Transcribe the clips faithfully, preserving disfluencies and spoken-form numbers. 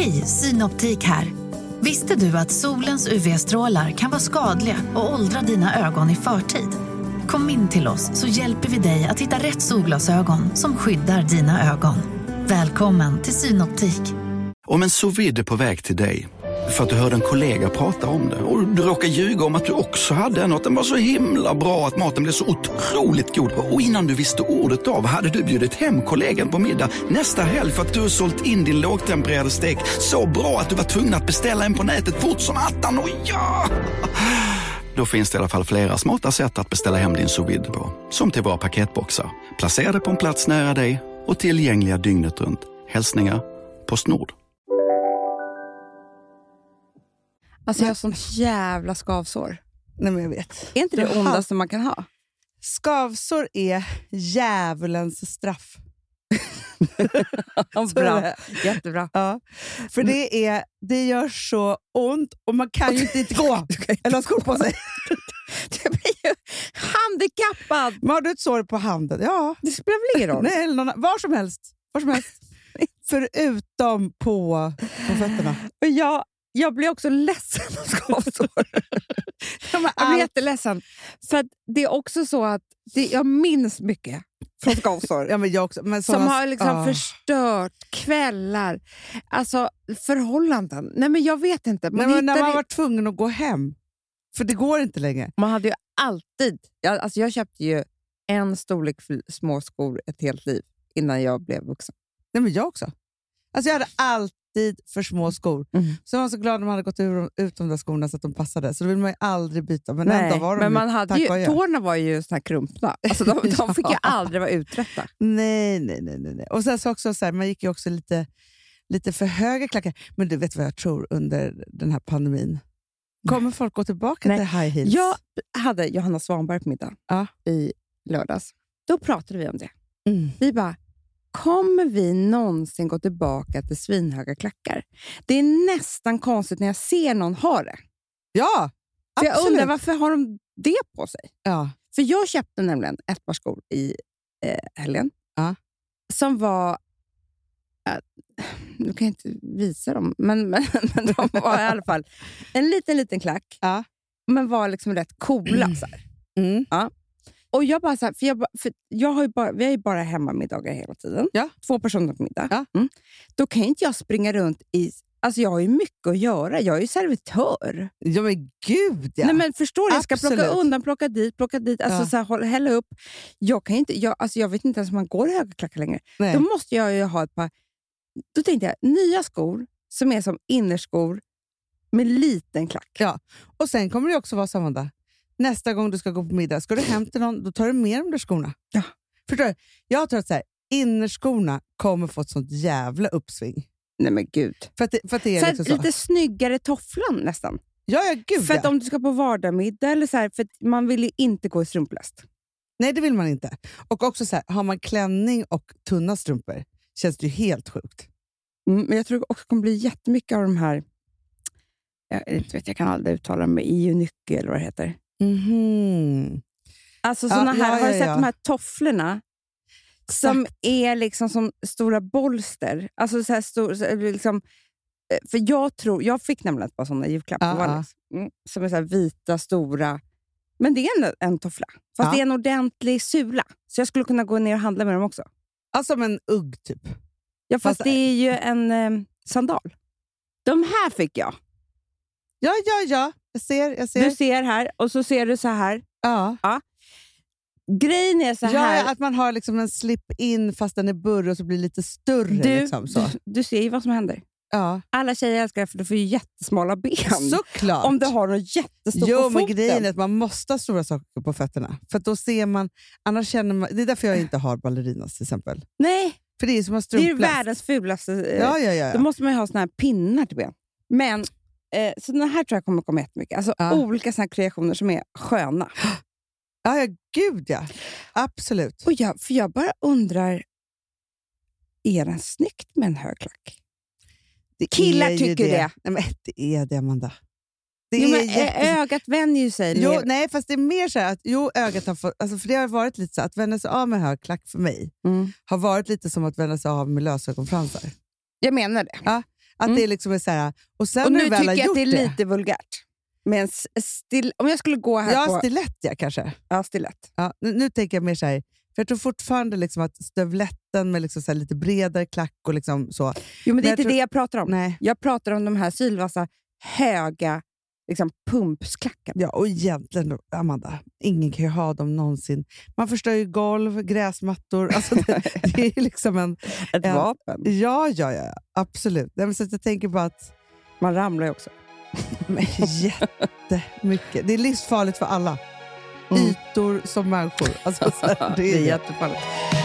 Hej, Synoptik här. Visste du att solens U V-strålar kan vara skadliga och åldra dina ögon i förtid? Kom in till oss så hjälper vi dig att hitta rätt solglasögon som skyddar dina ögon. Välkommen till Synoptik. Om en sous vide är på väg till dig för att du hörde en kollega prata om det och du råkar ljuga om att du också hade en och den var så himla bra att maten blev så otroligt god. Och innan du visste ordet av hade du bjudit hem kollegan på middag nästa helg för att du har sålt in din lågtempererade stek så bra att du var tvungen att beställa en på nätet fort som attan. Och ja! Då finns det i alla fall flera smarta sätt att beställa hem din sous vide på. Som till våra paketboxar. Placerade på en plats nära dig och tillgängliga dygnet runt. Hälsningar PostNord. Alltså jag har sånt jävla skavsår. Nej, men jag vet. Är inte det Du ondaste man kan ha? Skavsår är djävulens straff. Bra. Jättebra. Ja. För det, är, det gör så ont och man kan ju inte gå eller ha skor på sig. Du blir ju handikappad. Men har du ett sår på handen? Ja. Det spelar väl ingen roll? Nej, eller någon, var som helst. Var som helst. Förutom på, på fötterna. Och jag, jag blir också ledsen av skavsår. Jag blir jätteledsen. För att det är också så att det, jag minns mycket från skavsår. Ja, men jag också. Men som såna, har liksom oh. förstört kvällar. Alltså förhållanden. Nej men jag vet inte. Man Nej, men när man i... var tvungen att gå hem. För det går inte längre. Man hade ju alltid... Jag, alltså jag köpte ju en storlek för små skor ett helt liv innan jag blev vuxen. Nej, men jag också. Alltså jag hade alltid för små skor. Mm. Så jag var så glad när man hade gått ur, ut de där skorna så att de passade. Så då vill man ju aldrig byta. Men Nej, ändå var de men man ju, hade ju, tårna var ju såna här krumpna. Alltså de, ja. de fick ju aldrig vara uträtta. Nej, nej, nej, nej. Och sen så också så här, man gick ju också lite, lite för höga klackar. Men du vet vad jag tror under den här pandemin? Kommer folk gå tillbaka nej. till high heels? Jag hade Johanna Svanberg på middag ja. i lördags. Då pratade vi om det. Mm. Vi bara, kommer vi någonsin gå tillbaka till svinhöga klackar? Det är nästan konstigt när jag ser någon ha det. Ja, För absolut. jag undrar varför har de det på sig? Ja. För jag köpte nämligen ett par skor i eh, helgen. Ja. Som var... Äh, nu kan jag inte visa dem. Men, men, men de var i alla fall en liten, liten klack. Ja. Men var liksom rätt coola. Mm. Så här. Mm. Ja. Och jag bara så här, för jag, för jag har ju bara, vi har ju bara hemmamiddagar hela tiden. Ja. Två personer på middag. Ja. Mm. Då kan inte jag springa runt i... Alltså jag har ju mycket att göra. Jag är ju servitör. Ja men gud ja. Nej men förstår du, jag ska Absolut. plocka undan, plocka dit, plocka dit. Alltså ja. så här, hålla, hälla upp. Jag kan inte, jag, alltså jag vet inte ens om man går i höga klackar längre. Nej. Då måste jag ju ha ett par... Då tänkte jag, nya skor som är som innerskor med liten klack. Ja. Och sen kommer det också vara samma där. Nästa gång du ska gå på middag, ska du hem till någon, då tar du med de där skorna. Ja. Förstår du? Jag tror att så här, innerskorna kommer få ett sånt jävla uppsving. Nej men gud. För att det, för att det är så liksom så. Lite snyggare tofflan nästan. Ja, ja, gud För ja. att om du ska på vardagsmiddag eller så här, för att man vill ju inte gå i strumpläst. Nej, det vill man inte. Och också så här, har man klänning och tunna strumpor känns det ju helt sjukt. Mm, men jag tror också det kommer bli jättemycket av de här, jag, inte vet, jag kan aldrig uttala dem med Ionycke eller vad det heter. Mhm. Alltså såna ja, här, ja, har du ja, sett ja. de här tofflorna som är liksom som stora bolster? Alltså så här stor, så, liksom, för jag tror, jag fick nämligen ett par sådana julklappar Ja, ja. mm, som är så här vita, stora. Men det är en, en toffla. Fast Ja. det är en ordentlig sula. Så jag skulle kunna gå ner och handla med dem också. Alltså som en ugg typ. Ja, fast, Fast- det är ju en eh, sandal. De här fick jag. Ja, ja, ja. Jag ser, jag ser. Du ser här och så ser du så här. Ja. Grejen är så här. Ja, att man har liksom en slip-in fast den är burr och så blir det lite större. Du, liksom, så. du, du ser ju vad som händer. Ja. Alla tjejer älskar det för du får ju jättesmala ben. Såklart. Om du har något jättestort jo, på men foten. grejen är att man måste ha stora saker på fötterna. För att då ser man, annars känner man, det är därför jag inte har ballerinas till exempel. Nej, För det är som att det är ju strumpläst. världens fulaste. eh, Ja, ja, ja. Då ja. måste man ju ha såna här pinnar till ben. Men, eh, så den här tror jag kommer komma jättemycket. Alltså Ja. olika såna här kreationer som är sköna. Ja, ja, gud ja. Absolut. Och jag, för jag bara undrar, är det snyggt med en hög klack? Det Killar är ju tycker det. Nej, men det är det, Amanda. Det Jo, är men, jätte... eh, ögat vänjer ju sig. Jo, mer. nej, fast det är mer så här att jo, ögat har fått, alltså för det har varit lite så att vända sig av med hög klack för mig Mm. har varit lite som att vända sig av med lösögonfransar. Jag menar det. Ja, Att Mm. det liksom är så här, och sen Och när nu du väl tycker har jag att gjort det är det, lite vulgärt. Men still, om jag skulle gå här ja, på... stilett ja, kanske. Ja, stilett. Ja, nu, nu tänker jag mer så här, för jag tror fortfarande liksom att stövletten med liksom så här lite bredare klack och liksom så. Jo, men det är jag inte tror- det jag pratar om. Nej. Jag pratar om de här sylvassa, höga liksom, pumpsklackarna. Ja, och egentligen då, Amanda, ingen kan ju ha dem någonsin. Man förstör ju golv, gräsmattor. Alltså det, det är liksom en... Ett en vapen. Ja, ja, ja, absolut. Nej, men så att jag tänker bara att Man ramlar ju också. men, jättemycket. Det är livsfarligt för alla. Mm. Ytor som människor. Alltså, så här, det det är är jättefarligt.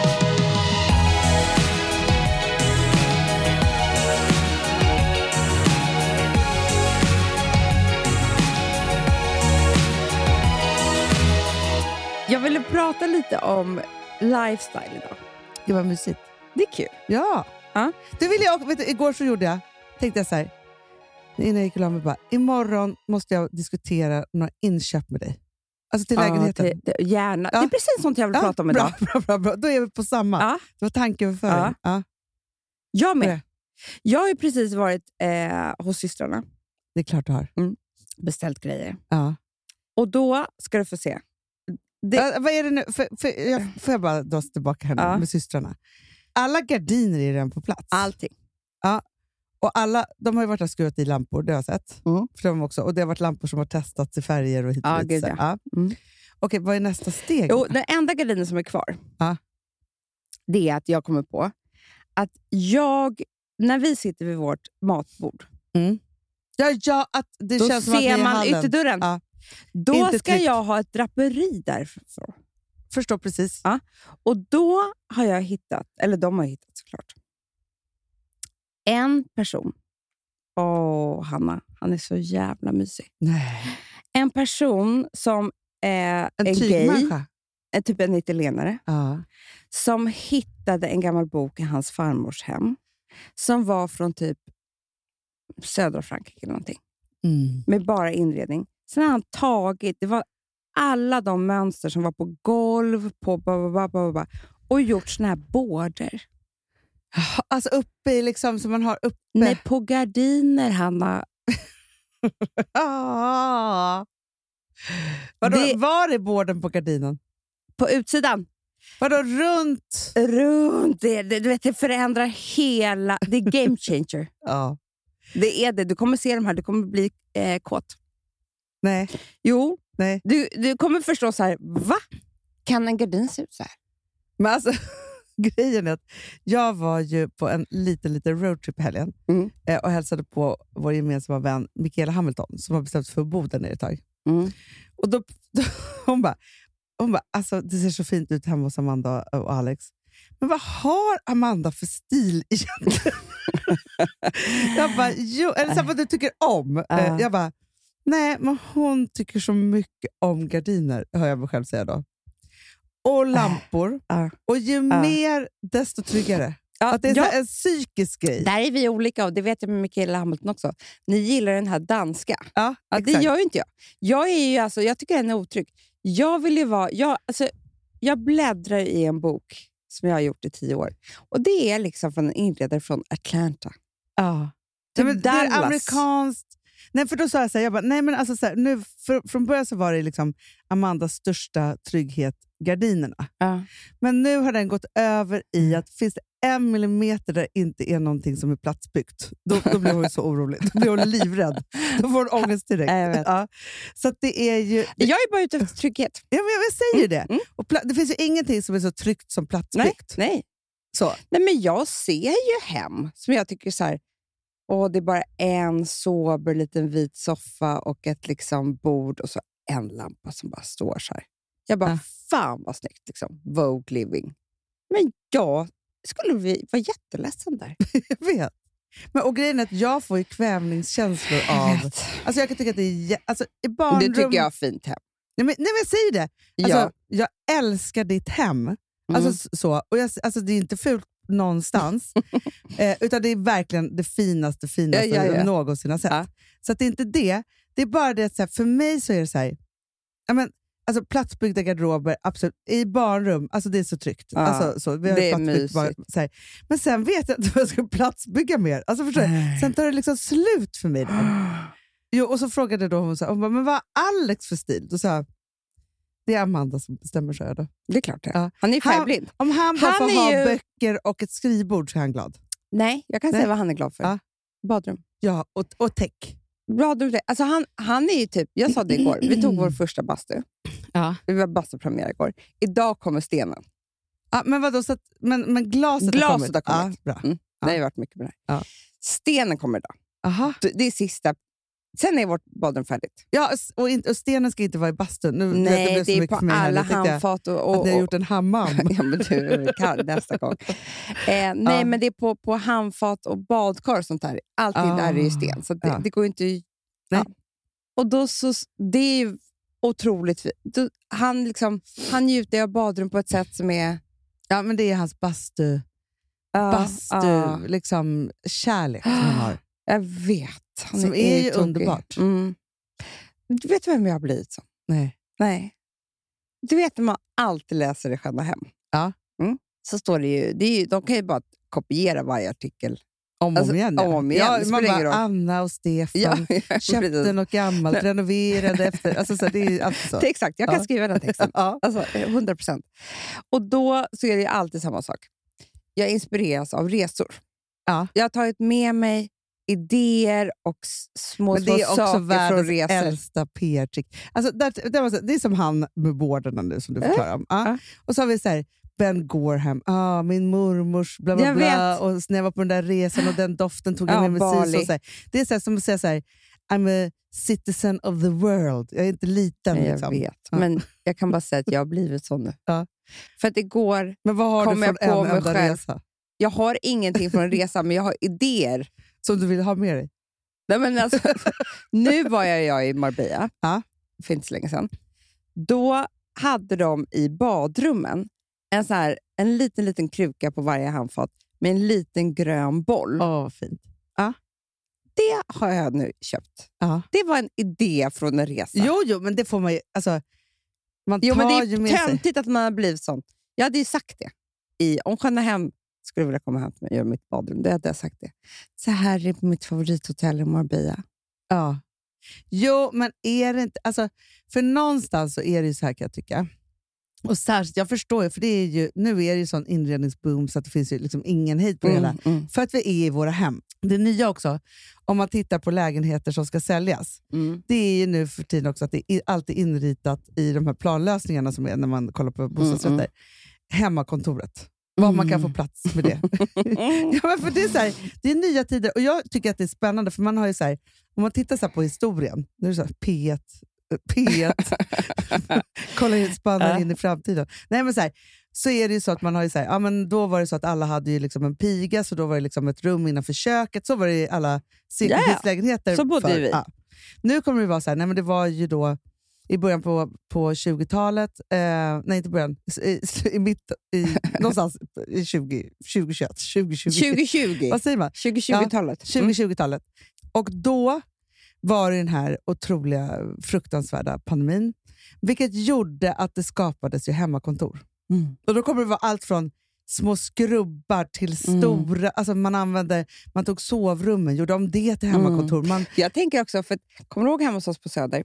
Jag ville prata lite om lifestyle idag. det var mysigt. Det är kul. Ja. Ja. Det vill jag, vet du, igår så gjorde jag, tänkte jag så här, innan jag gick och la mig, bara, imorgon måste jag diskutera några inköp med dig. Alltså till lägenheten. Ja, det, det, gärna. Ja. Det är precis sånt jag vill Ja, prata om bra, idag. bra, bra, bra. Då är vi på samma. Ja. Det var tankeöverföring. Ja. Ja. Jag med. Bra. Jag har ju precis varit eh, hos systrarna. Det är klart du har. Beställt grejer. Ja. Och då ska du få se. Det, Ja, vad är det nu? För, för, jag, får jag bara dra tillbaka här nu Ja. med systrarna? Alla gardiner är redan på plats. allting. Och alla, de har ju varit och skruvat i lampor, det har jag sett. Mm. För de också, och det har varit lampor som har testats i färger och hit och Ja, dit. gud, så här. ja. Ja. Mm. Okej, vad är nästa steg? Jo, den enda gardinen som är kvar, Ja. det är att jag kommer på att jag, när vi sitter vid vårt matbord, Ja, ja, att det då känns som att ni är ser i man hallen. ytterdörren. Ja. Då Inte ska tryggt. jag ha ett draperi därifrån. Förstår precis. Ja. Och då har jag hittat, eller de har hittat såklart, en person. Åh, Hanna, han är så jävla mysig. Nej. En person som eh, En är gay, tygmänniska. är typ en italienare, Ja. som hittade en gammal bok i hans farmors hem, som var från typ södra Frankrike eller någonting, Mm. med bara inredning. Sen har han tagit, det var alla de mönster som var på golv, på ba, ba, ba, ba, ba, och gjort såna här border. Alltså uppe i liksom, som man har uppe. Nej, på gardiner, Hanna. Ah. Vadå, Det- var är borden på gardinen? På utsidan. Vadå runt? Runt det, det, du vet, det förändrar hela... Det är game changer. Ja. Det är det. Du kommer se de här, du kommer bli eh, kåt. Nej. Jo, Nej. du, du kommer förstå så här, va? Kan en gardin se ut så här? Men alltså, grejen är att jag var ju på en liten, liten roadtrip i helgen Mm. eh, och hälsade på vår gemensamma vän Michaela Hamilton som har bestämt sig för att bo där nere ett tag. Mm. Och då, då, hon bara, hon bara alltså, det ser så fint ut hemma hos Amanda och Alex. Men vad har Amanda för stil egentligen? jag bara, jo, eller så här, vad du tycker om. Ja. Eh, jag bara, nej, men hon tycker så mycket om gardiner, hör jag mig själv säga då. Och lampor. Ja. Och ju mer, desto tryggare. Ja, Att det är så ja. här en psykisk grej. Där är vi olika, och det vet jag med Michaela Hamilton också. Ni gillar den här danska. Ja, Ja, det exakt. gör ju inte jag. Jag, är ju alltså, jag tycker den är otrygg. Jag vill ju vara... Jag, alltså, jag bläddrar i en bok som jag har gjort i tio år. Och det är liksom från en inredare från Atlanta. Ja. Typ Nej, men det är Dallas. amerikanskt. Nej, för då sa jag så här, jag bara, nej men alltså så här, nu, för, från början så var det liksom Amandas största trygghet, gardinerna. Ja. Men nu har den gått över i att finns det en millimeter där det inte är någonting som är platsbyggt, då, då blir hon ju så orolig. Då blir hon livrädd. Då får hon ångest direkt. Jag vet. Ja. Så att det är ju... Jag är bara ute efter trygghet. Ja, men jag säger ju det. Mm. Och pla- det finns ju ingenting som är så tryggt som Nej, platsbyggt. nej. Så. nej, men jag ser ju hem som jag tycker så här... Åh, det är bara en sober liten vit soffa och ett liksom bord och så en lampa som bara står så här. Jag bara, Ja. fan vad snyggt. Liksom. Vogue living. Men jag skulle vi vara jätteledsen där. Jag vet. Men, och grejen är att jag får ju kvävningskänslor av... Alltså jag kan tycka att det är... jä- Alltså, i barnrum... Du tycker jag har fint hem. Nej men, nej, men jag säger det. Alltså, Ja. Jag älskar ditt hem. Mm. Alltså, s- så. Och jag, alltså, det är inte fult någonstans. eh, utan det är verkligen det finaste, finaste Ja, ja, ja. jag någonsin har sett. Ja. Så att det är inte det. Det är bara det att så här, för mig så är det så här... Ja, men, alltså platsbyggda garderober, absolut. I barnrum, alltså det är så tryggt. Ja, alltså, så, vi har det är platsbyggt barn, så här. Men sen vet jag inte vad jag ska platsbygga mer. Alltså, förstår du? Sen tar det liksom slut för mig där. Jo, och så frågade då hon, så här, hon bara, men vad har Alex för stil? Då sa jag, det är Amanda som bestämmer, så jag då. Det är klart det. Ja. Han är färgblind. Om han bara Han får är ha ju- böcker och ett skrivbord så är han glad. Nej, jag kan Nej. säga vad han är glad för. Ja. Badrum. Ja, och, och tech. Badrum. Alltså han, han är ju typ, jag sa det igår, vi tog vår första bastu. Ja. Vi var bastupremiär igår. Idag kommer stenen. Ja, men vadå, så att, men, men glaset, Glaset har har kommit. Ja, bra. Mm. Det har ju varit mycket bra. Ja. Stenen kommer idag. Aha. Det är sista. Sen är vårt badrum färdigt. Ja, och, in, och stenen ska inte vara i bastun. Nu, Nej, blev så det är mycket på för mig här. alla Nu tänkte jag handfat. Och, Att och, ni har och, gjort en hammam. ja, men du kan nästa gång. Eh, nej, Ja. men det är på, på handfat och badkar och sånt där. Allting Ah. där är ju sten. Så det, Ja. det går ju inte... Nej. Ja. Och då så... Det är ju otroligt fint. Då, han, liksom, han njuter av badrum på ett sätt som är... Ja, men det är hans bastu, Ja, bastu ja. liksom, kärlek som han har. Jag vet. Han Som är ju tokig. underbart. Mm. Du vet vem jag har blivit som? Nej. Nej. Du vet när man alltid läser i Sköna hem. Ja. Mm. Så står det ju, det är ju... De kan ju bara kopiera varje artikel. Om och Alltså, om igen. Ja. om och om igen. Ja, Det man spelar ingen bara, roll. Anna och Stefan, Ja, precis. köpte något gammalt, renoverade efter. Alltså, så, det är alltså så. Det är exakt, jag kan Ja. skriva den texten. Ja. Alltså, hundra procent. Och då så är det alltid samma sak. Jag inspireras av resor. Ja. Jag har tagit med mig idéer och s- små, Men små det är också saker från världens resor. äldsta P R-trick. Alltså, där, där var så, det är som han med bårdarna nu som du förklarar om. Ja. Ja. Och så har vi så här, Ben Gorham, ah, min mormors bla bla Jag bla. vet. Och när jag var på den där resan och den doften tog jag Ja, med mig. Bali. Och så här. Det är så här, som att säga så här, I'm a citizen of the world. Jag är inte liten. Nej, jag liksom. vet, Ja. men jag kan bara säga att jag har blivit sån nu. Ja. För att igår, Men vad har Kom du jag från på en mig enda själv. resa jag har ingenting från en resa, men jag har idéer. som du vill ha med dig? Nej, men alltså, nu var jag, jag i Marbella, Ja. för inte så länge sedan. Då hade de i badrummen en, så här, en liten, liten kruka på varje handfat med en liten grön boll. Åh, vad fint. Det har jag nu köpt. Ja. Det var en idé från en resa. Jo, jo, men det får man ju... Alltså, man tar jo, men det ju är med sig. töntigt att man har blivit sån. Jag hade ju sagt det. I, om Sköna hem skulle vilja komma hem till mig och göra mitt badrum, då hade jag sagt det. Så här är på mitt favorithotell i Marbella. Ja. Jo, men är det inte... Alltså, för någonstans så är det ju så här, kan jag tycka. Och särskilt, jag förstår ju, för det är ju, nu är det ju sån inredningsboom så att det finns ju liksom ingen hejd på det hela. mm, För att vi är i våra hem. Det nya också, om man tittar på lägenheter som ska säljas, mm. det är ju nu för tiden också att det är alltid inritat i de här planlösningarna som är när man kollar på bostadsrätter. Mm, Hemmakontoret. Vad man kan få plats med det. Ja, men för det, är så här, det är nya tider och jag tycker att det är spännande för man har ju så här, om man tittar så här på historien, nu är det så här, P ett, P ett kolla in, spannar Ja. in i framtiden. Nej, men så, här, så är det ju så att man har ju så här, ja, men då var det så att alla hade ju liksom en piga, så då var det liksom ett rum innanför köket, så var det i alla cirkelhuslägenheter. Så bodde för, vi. Ja. Nu kommer det vara så här, nej men det var ju då i början på, på tjugotalet, eh, nej inte början, i, i mitt, i, någonstans i tjugo tjugohundratjugoett, tjugo tjugo. tjugo tjugo. Vad säger man? tjugo-tjugo-talet. tjugo tjugo-talet. Och då var det den här otroliga, fruktansvärda pandemin, vilket gjorde att det skapades ju hemmakontor. Mm. Och då kommer det vara allt från små skrubbar till Mm. stora, alltså man använde, man tog sovrummen, gjorde om det till hemmakontor. Man, Jag tänker också, för att, kommer du ihåg hemma hos oss på Söder?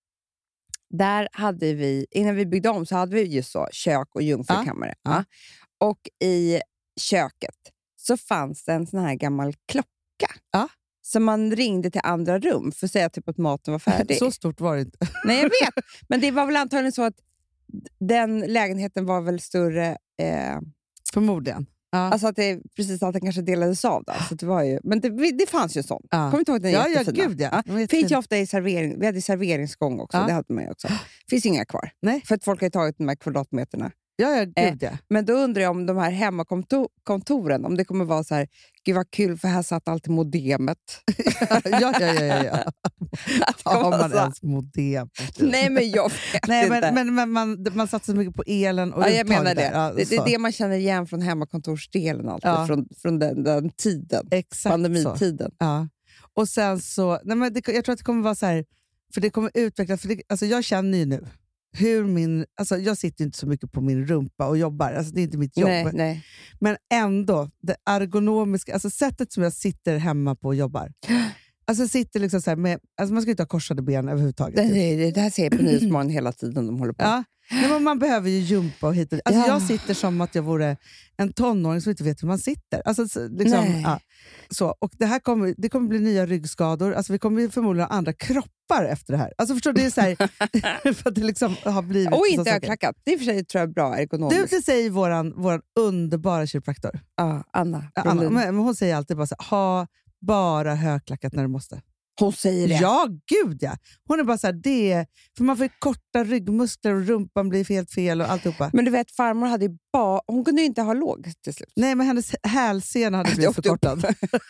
Där hade vi, innan vi byggde om så hade vi just så kök och jungfrukammare. Ja, ja. Ja. Och i köket så fanns det en sån här gammal klocka. Ja. Som man ringde till andra rum för att säga typ att maten var färdig. så stort var det inte. Nej, jag vet. Men det var väl antagligen så att den lägenheten var väl större. Eh, Förmodligen. Ja. alltså att det, precis att den kanske delades av där. Så det var ju, men det, det fanns ju en sån. Ja. Kommer du inte ihåg den Ja, ja, jättefina? gud, ja. De är Finns ju jättefina. ofta i servering. Vi hade serveringsgång också. Ja. Det hade man ju också. Finns inga kvar. Nej. För att folk har ju tagit de här kvadratmeterna. Ja, ja, gud ja. Men då undrar jag om de här hemmakontoren, om det kommer vara så här, gud vad kul för här satt alltid modemet. ja, ja, ja, ja, ja. Att det kommer Har vara man så. ens modem? Nej, men jag vet Nej, inte. men, men, men man, man satsar så mycket på elen och ja, jag uttaget menar det. där. Ja, det. Det så. är det man känner igen från hemmakontorsdelen alltid, Ja. från, från den, den tiden. Exakt så. Pandemitiden. Ja. Och sen så, nej men det, jag tror att det kommer vara så här, för det kommer utvecklas, för det, alltså jag känner ju nu, hur min... Alltså jag sitter inte så mycket på min rumpa och jobbar. Alltså det är inte mitt jobb. Nej, nej. Men ändå, det ergonomiska, alltså sättet som jag sitter hemma på och jobbar. Alltså sitter liksom så här med, alltså man ska inte ha korsade ben överhuvudtaget. Det, det, det här ser jag på Nyhetsmorgon hela tiden de håller på. Ja, men man behöver ju jumpa och hit och, alltså Ja. jag sitter som att jag vore en tonåring som inte vet hur man sitter. Alltså så- liksom, Nej. ja, så. Och det här kommer, det kommer bli nya ryggskador. Alltså vi kommer ju förmodligen ha andra kroppar efter det här. Alltså förstår du, det är så här, för att det liksom har blivit... Och så inte saker. öklackat. Det är för sig tror jag bra Du, ergonomiskt. det säger våran, våran underbara kiropraktor. Ja, Anna. Ja, Anna, Brolin. men hon säger alltid bara så här, ha bara högklackat när du måste. Hon säger det. Ja, gud ja. Hon är bara så här, det är, för man får ju korta ryggmuskler och rumpan blir helt fel och alltihopa. Men du vet, farmor hade ju bara... Hon kunde ju inte ha låg till slut. Nej, men hennes hälsena hade blivit åkte upp. förkortad.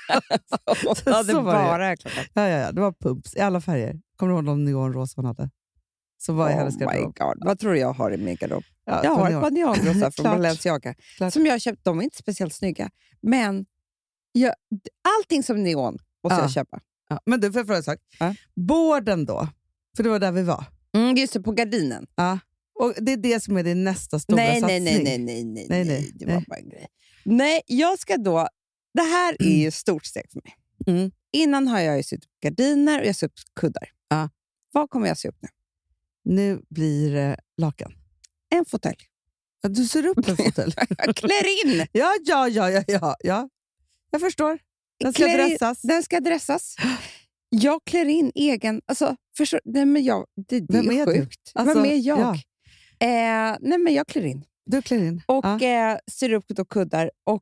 Hon Så hade var det. bara öklackat. Ja, ja, ja, det var pumps i alla färger. Kommer du ihåg de neonrosa hon hade? Som var i Oh hennes my garderob. god. Vad tror du jag har i min garderob? Ja, Jag har ett neon. par neonrosa från Klart. Balenciaga. Klart. Som jag har köpt. De är inte speciellt snygga. Men jag, allting som neon måste Ja. jag köpa. Ja, men du, får jag fråga en sak? Ja. Borden då? För det var där vi var. Mm, just det, på gardinen. Ja. Och det är det som är din nästa stora Nej, nej, satsning. nej, nej, nej, nej, Nej, nej, nej, Det var nej. bara en grej. Nej, jag ska då... Det här är ju ett stort steg för mig. Mm. Innan har jag ju sytt upp gardiner och jag sytt upp kuddar. Ja. Vad kommer jag sy upp nu? Nu blir det lakan. En fåtölj. Ja, du ser upp en fåtölj. Jag klär in! Ja, ja, ja, ja, ja, ja. Jag förstår. Den ska Klär in- dressas. Den ska dressas. Jag klär in egen... Alltså, förstår, nej, men jag, det, det Vem är är du? sjukt. Alltså, Vem är jag? ja. Eh, nej, men jag klär in. Du klär in. Och Ja. eh, syr upp då kuddar. Och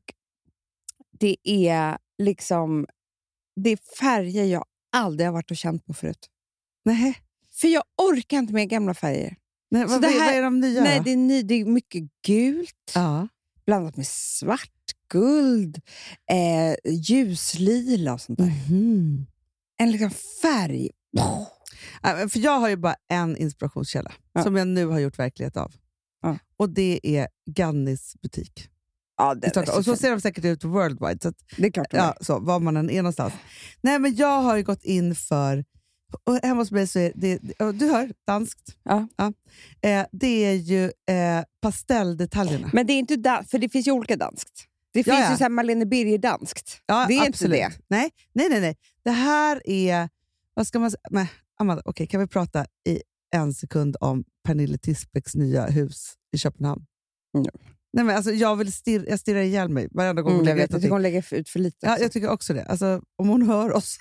det är liksom... Det är färger jag aldrig har varit och känt på förut. Nej, För jag orkar inte med gamla färger. nej Så vad, det vad här- är de nya Nej, då? det är, ny, det är mycket gult. Ja. Blandat med svart, guld, eh, ljuslila och sånt där. Mhm. En liksom färg. Ja, men för jag har ju bara en inspirationskälla Ja. som jag nu har gjort verklighet av. Ja. Och det är Gannis butik. Ja, I det, är Stockholm. så Och så fint. ser de säkert ut worldwide. Så att, Det är klart de ja, är. så, var man än är någonstans. Nej, men jag har ju gått in för... Och hemma hos mig så är det... och du hör, danskt. Ja. Eh, det är ju eh, pastelldetaljerna. Men det är inte da- för det finns ju olika danskt. Det Ja, finns ja. ju så här Marlene Birger danskt. Ja, det är absolut. inte det. Nej, nej, nej, nej. Det här är... Vad ska man säga? Men, Amanda, okej, kan vi prata i en sekund om Pernille Tisbecks nya hus i Köpenhamn? Mm. Nej, men alltså, jag, vill stirra, jag stirrar ihjäl mig varenda gång Mm, hon jag lägger vet, ut jag tycker någonting. hon lägger ut för lite. Ja, också. jag tycker också det. Alltså, om hon hör oss.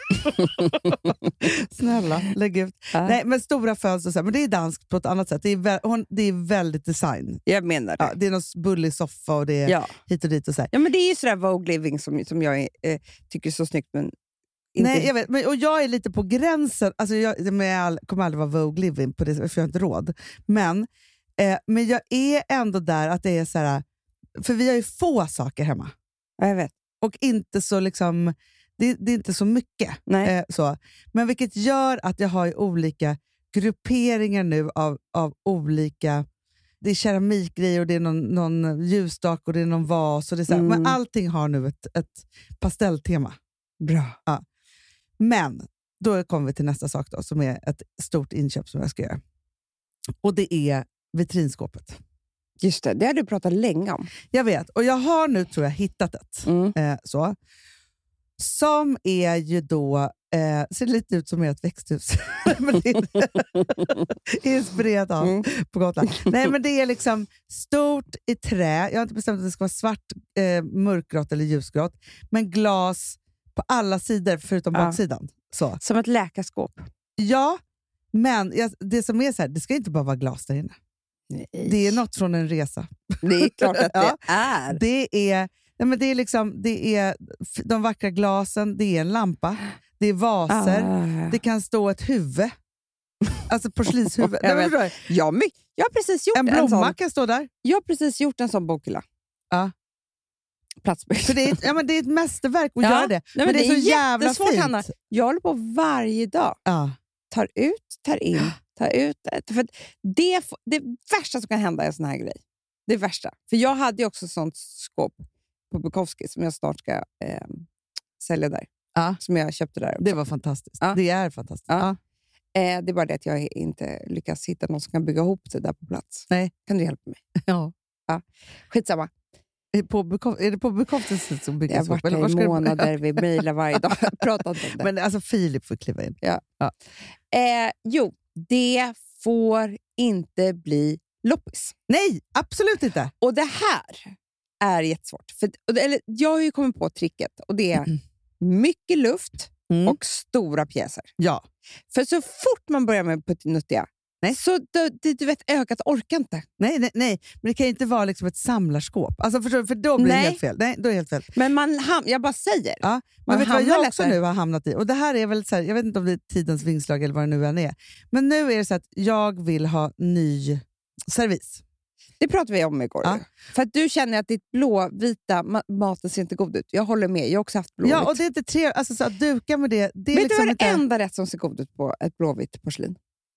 Snälla, lägg ut. Ja. Nej, men stora fönster och så här, men det är danskt på ett annat sätt. Det är, vä- hon, det är väldigt design. Jag menar det. Ja, det är någon bullig soffa och det är Ja. hit och dit och så här. Ja, men det är ju sådär Vogue Living som, som jag eh, tycker är så snyggt. Men inte... Nej, jag vet. Men, och jag är lite på gränsen. Alltså jag, men jag all, kommer aldrig vara Vogue Living på det, för jag har inte råd. Men, eh, men jag är ändå där att det är så här. För vi har ju få saker hemma. Ja, jag vet. Och inte så liksom, det, det är inte så mycket. Nej. Eh, så. Men vilket gör att jag har ju olika grupperingar nu av, av olika... Det är keramikgrejer och det är någon, någon ljusstake och det är någon vas. Och det är så här, Mm. men allting har nu ett, ett pastelltema. Bra. Men då kommer vi till nästa sak då, som är ett stort inköp som jag ska göra. Och det är vitrinskåpet. Just det, det har du pratat länge om. Jag vet, och jag har nu tror jag hittat ett. Mm. Eh, så. Som är ju då, eh, ser lite ut som ert växthus. Men det är inspirerat av Mm. på Gotland. Nej, men det är liksom stort i trä. Jag har inte bestämt att det ska vara svart, eh, mörkgrått eller ljusgrått. Men glas på alla sidor förutom Ja. baksidan. Så. Som ett läkarskåp. Ja, men jag, det som är så här, det ska inte bara vara glas där inne. Nej. Det är något från en resa. Det är klart att Ja. det är. Det är, nej men det är, liksom, det är f- de vackra glasen, det är en lampa, det är vaser, Ah. det kan stå ett huvud. Alltså porslinshuvud. Jag Nej, men vet. förstår du? Jag, my- jag har precis gjort En en, blomma sån. kan stå där. Jag har precis gjort en sån bokhylla. Ja. Platsbyggd. För det är, ett, ja, men det är ett mästerverk att Ja. göra det. Nej, men, det är så jävla jättesvårt, fint. Hanna. Jag håller på varje dag. Ja. Tar ut, tar in, tar ut. För att det, f- det värsta som kan hända är en sån här grej. Det värsta. För jag hade ju också ett sånt skåp på Bukowski som jag snart ska eh, sälja där. Ja. Som jag köpte där också. Det var fantastiskt. Ja. Det är fantastiskt. Ja. Eh, det är bara det att jag inte lyckas hitta någon som kan bygga ihop det där på plats. Nej. Kan du hjälpa mig? Ja. Ja. Skitsamma. Är, på bekop- är det på bekräftelse som byggs Jag har ihop? varit Eller där var i ska månader, det... vi mejlar varje dag. Pratar inte om det. Men alltså Filip får kliva in. Ja. Ja. Eh, jo, det får inte bli loppis. Nej, absolut inte. Och det här är jättesvårt. För, eller, jag har ju kommit på tricket och det är Mm. mycket luft Mm. och stora pjäser. Ja. För så fort man börjar med puttinuttiga Nej. så det, det, du vet, ögat orkar inte. Nej, nej, nej, men det kan ju inte vara liksom ett samlarskåp. Alltså för, för då blir det Nej. helt fel. Nej, då är det helt fel. Men man, ham- jag bara säger. Ja, Man men vet du vad hamnar jag lätt också där. nu har hamnat i? Och det här är väl så här, jag vet inte om det är tidens vingslag eller vad det nu än är. Men nu är det så att jag vill ha ny servis. Det pratade vi om igår. Ja. För att du känner att ditt blåvita ma- maten ser inte god ut. Jag håller med, jag har också haft blåvitt. Ja, och det är inte trevligt. Alltså så att duka med det, det är Vet liksom du vad inte det enda rätt som ser god ut på ett blåvitt porslin?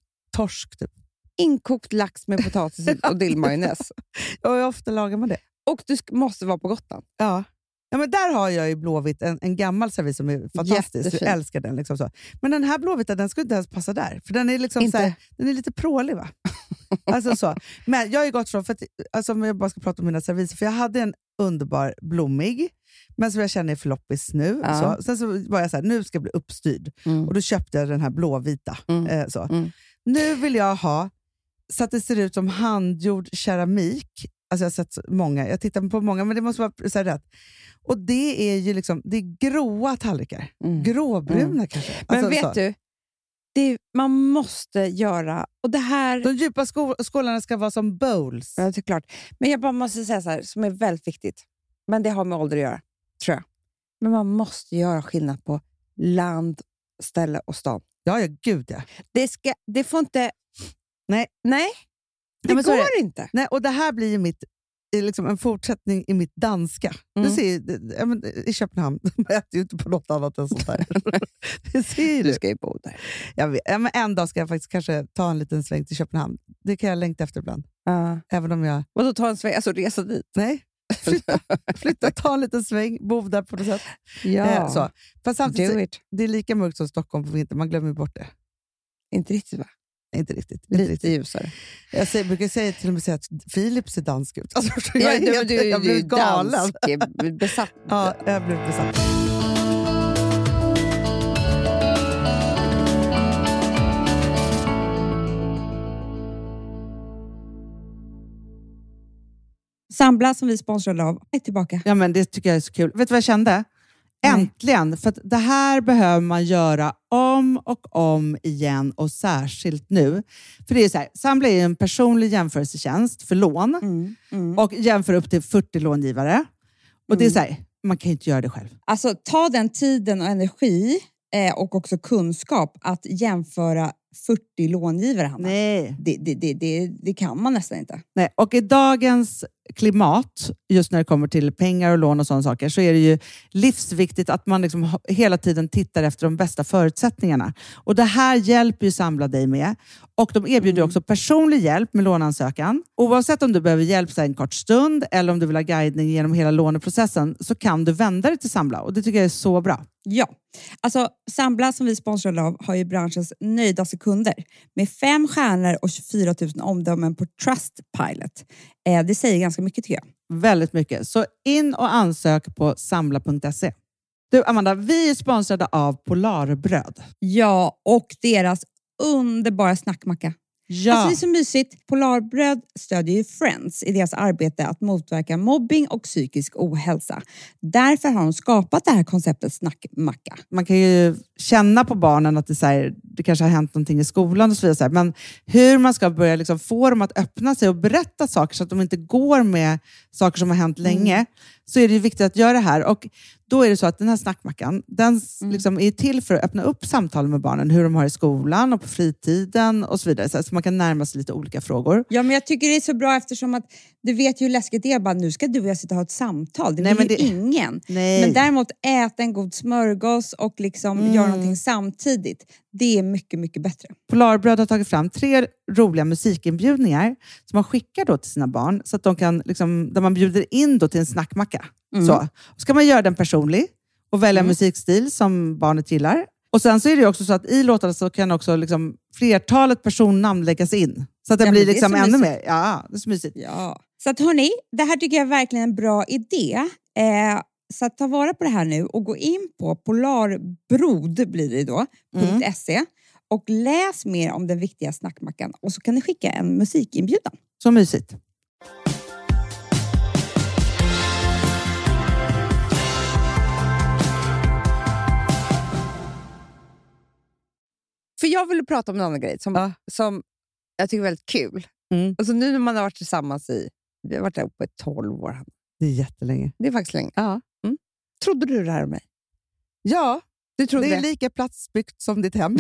torsk typ. Inkokt lax med potatis och dillmajonnäs. Och hur ofta lagar man det? Och du sk- måste vara på Gotland. Ja. Ja, men där har jag ju blåvitt, en, en gammal servis som är fantastisk. Jättefin. Jag älskar den. Liksom så. Men den här blåvita, den skulle inte ens passa där. För den är, liksom Inte. så här, den är lite prålig va? Alltså så. Men jag har ju gått från, för att, alltså, om jag bara ska prata om mina serviser, för jag hade en underbar blommig, men som jag känner är floppis nu. Ja. Så. Sen så var jag så här, nu ska jag bli uppstyrd. Mm. Och då köpte jag den här blåvita. Mm. Eh, så. Mm. Nu vill jag ha, så att det ser ut som handgjord keramik. Alltså jag har sett så många, jag tittar på många, men det måste vara så här rätt. Och det är ju liksom, det är gråa tallrikar. Mm. Gråbruna Mm. kanske. Men Alltså, vet så. du, det, man måste göra... Och det här... De djupa sko- skålarna ska vara som bowls. Ja, det är klart. Men jag bara måste säga så här, som är väldigt viktigt. Men det har med ålder att göra, tror jag. Men man måste göra skillnad på land, ställe och stad. Ja, ja, gud ja. Det, ska, det får inte... Nej. Nej, det Ja, men så är går inte. Nej, och det här blir ju mitt, är liksom en fortsättning i mitt danska. Mm. Du ser ju, det- ja, men i Köpenhamn, de äter ju inte på något annat än sånt här. Det ser Du du. ska ju bo där. Jag vet, ja, men en dag ska jag faktiskt kanske ta en liten sväng till Köpenhamn. Det kan jag längta efter ibland. Uh. Även om jag... Och då ta en sväng, alltså resa dit. Nej, flytta, flytta ta en liten sväng, bo där på något sätt. Ja, Eh, så. Fast samtidigt, do så- it. det är lika mörkt som Stockholm på vintern, man glömmer bort det. Inte riktigt va? Inte riktigt. Inte Lite riktigt. ljusare. Jag säger, brukar säga, till och med säga att Filip ser dansk ut. Alltså, jag Ja, är du, helt, du, jag du blev är galen. dansk, besatt. Ja, jag blev besatt. Sambla som vi sponsrade av är tillbaka. Ja, men det tycker jag är så kul. Vet du vad jag kände? Äntligen! För att det här behöver man göra om och om igen och särskilt nu. För det är så här, Sambla är en personlig jämförelsetjänst för lån Mm, mm. och jämför upp till fyrtio långivare. Och det är så här, man kan ju inte göra det själv. Alltså ta den tiden och energi eh, och också kunskap att jämföra fyrtio långivare, Hanna. Nej. Det, det, det, det, det kan man nästan inte. Nej. Och i dagens klimat, just när det kommer till pengar och lån och sådana saker, så är det ju livsviktigt att man liksom ha- hela tiden tittar efter de bästa förutsättningarna. Och det här hjälper ju Sambla dig med. Och de erbjuder också personlig hjälp med låneansökan. Oavsett om du behöver hjälp så här en kort stund eller om du vill ha guidning genom hela låneprocessen, så kan du vända dig till Sambla. Och det tycker jag är så bra. Ja, alltså Sambla som vi sponsrade av har ju branschens nöjdaste kunder med fem stjärnor och tjugofyra tusen omdömen på Trustpilot. Eh, det säger ganska mycket tycker jag. Väldigt mycket. Så in och ansök på sambla punkt se. Du Amanda, vi är sponsrade av Polarbröd. Ja, och deras underbara snackmacka. Ja. Alltså det är så mysigt. Polarbröd stödjer ju Friends i deras arbete att motverka mobbing och psykisk ohälsa. Därför har de skapat det här konceptet snackmacka. Man kan ju känna på barnen att det, så här, det kanske har hänt någonting i skolan och så vidare. Så här. Men hur man ska börja liksom få dem att öppna sig och berätta saker så att de inte går med saker som har hänt länge. Mm. Så är det ju viktigt att göra det här. Och då är det så att den här snackmackan, den Mm. liksom är till för att öppna upp samtal med barnen. Hur de har i skolan och på fritiden och så vidare. Så att man kan närma sig lite olika frågor. Ja, men jag tycker det är så bra eftersom att du vet ju hur läskigt det är. Bara, nu ska du och jag sitta och ha ett samtal. Det Nej, vill men ju det- ingen. Nej. Men däremot äta en god smörgås och liksom Mm. göra någonting samtidigt. Det är mycket, mycket bättre. Polarbröd har tagit fram tre roliga musikinbjudningar som man skickar då till sina barn. Så att de kan, liksom, där man bjuder in då till en snackmacka. Mm. Så. Och ska man göra den personlig och välja musikstil som barnet gillar. Och sen så är det ju också så att i låtarna så kan också liksom flertalet personnamn läggas in. Så att det Ja, blir men det är liksom så ännu mysigt. mer. Ja, det är så mysigt. Ja. Så att hörni, det här tycker jag är verkligen en bra idé. Eh, så att ta vara på det här nu och gå in på polarbrod blir det då, Mm. .se och läs mer om den viktiga snackmackan. Och så kan ni skicka en musikinbjudan. Så mysigt. För jag ville prata om en annan grej som, Ja. som jag tycker är väldigt kul. Mm. Alltså nu när man har varit tillsammans i, vi har varit där uppe i tolv år. Det är jättelänge. Det är faktiskt länge. Ja. Trodde du det här om mig? Ja, Du trodde det är det? lika platsbyggt som ditt hem.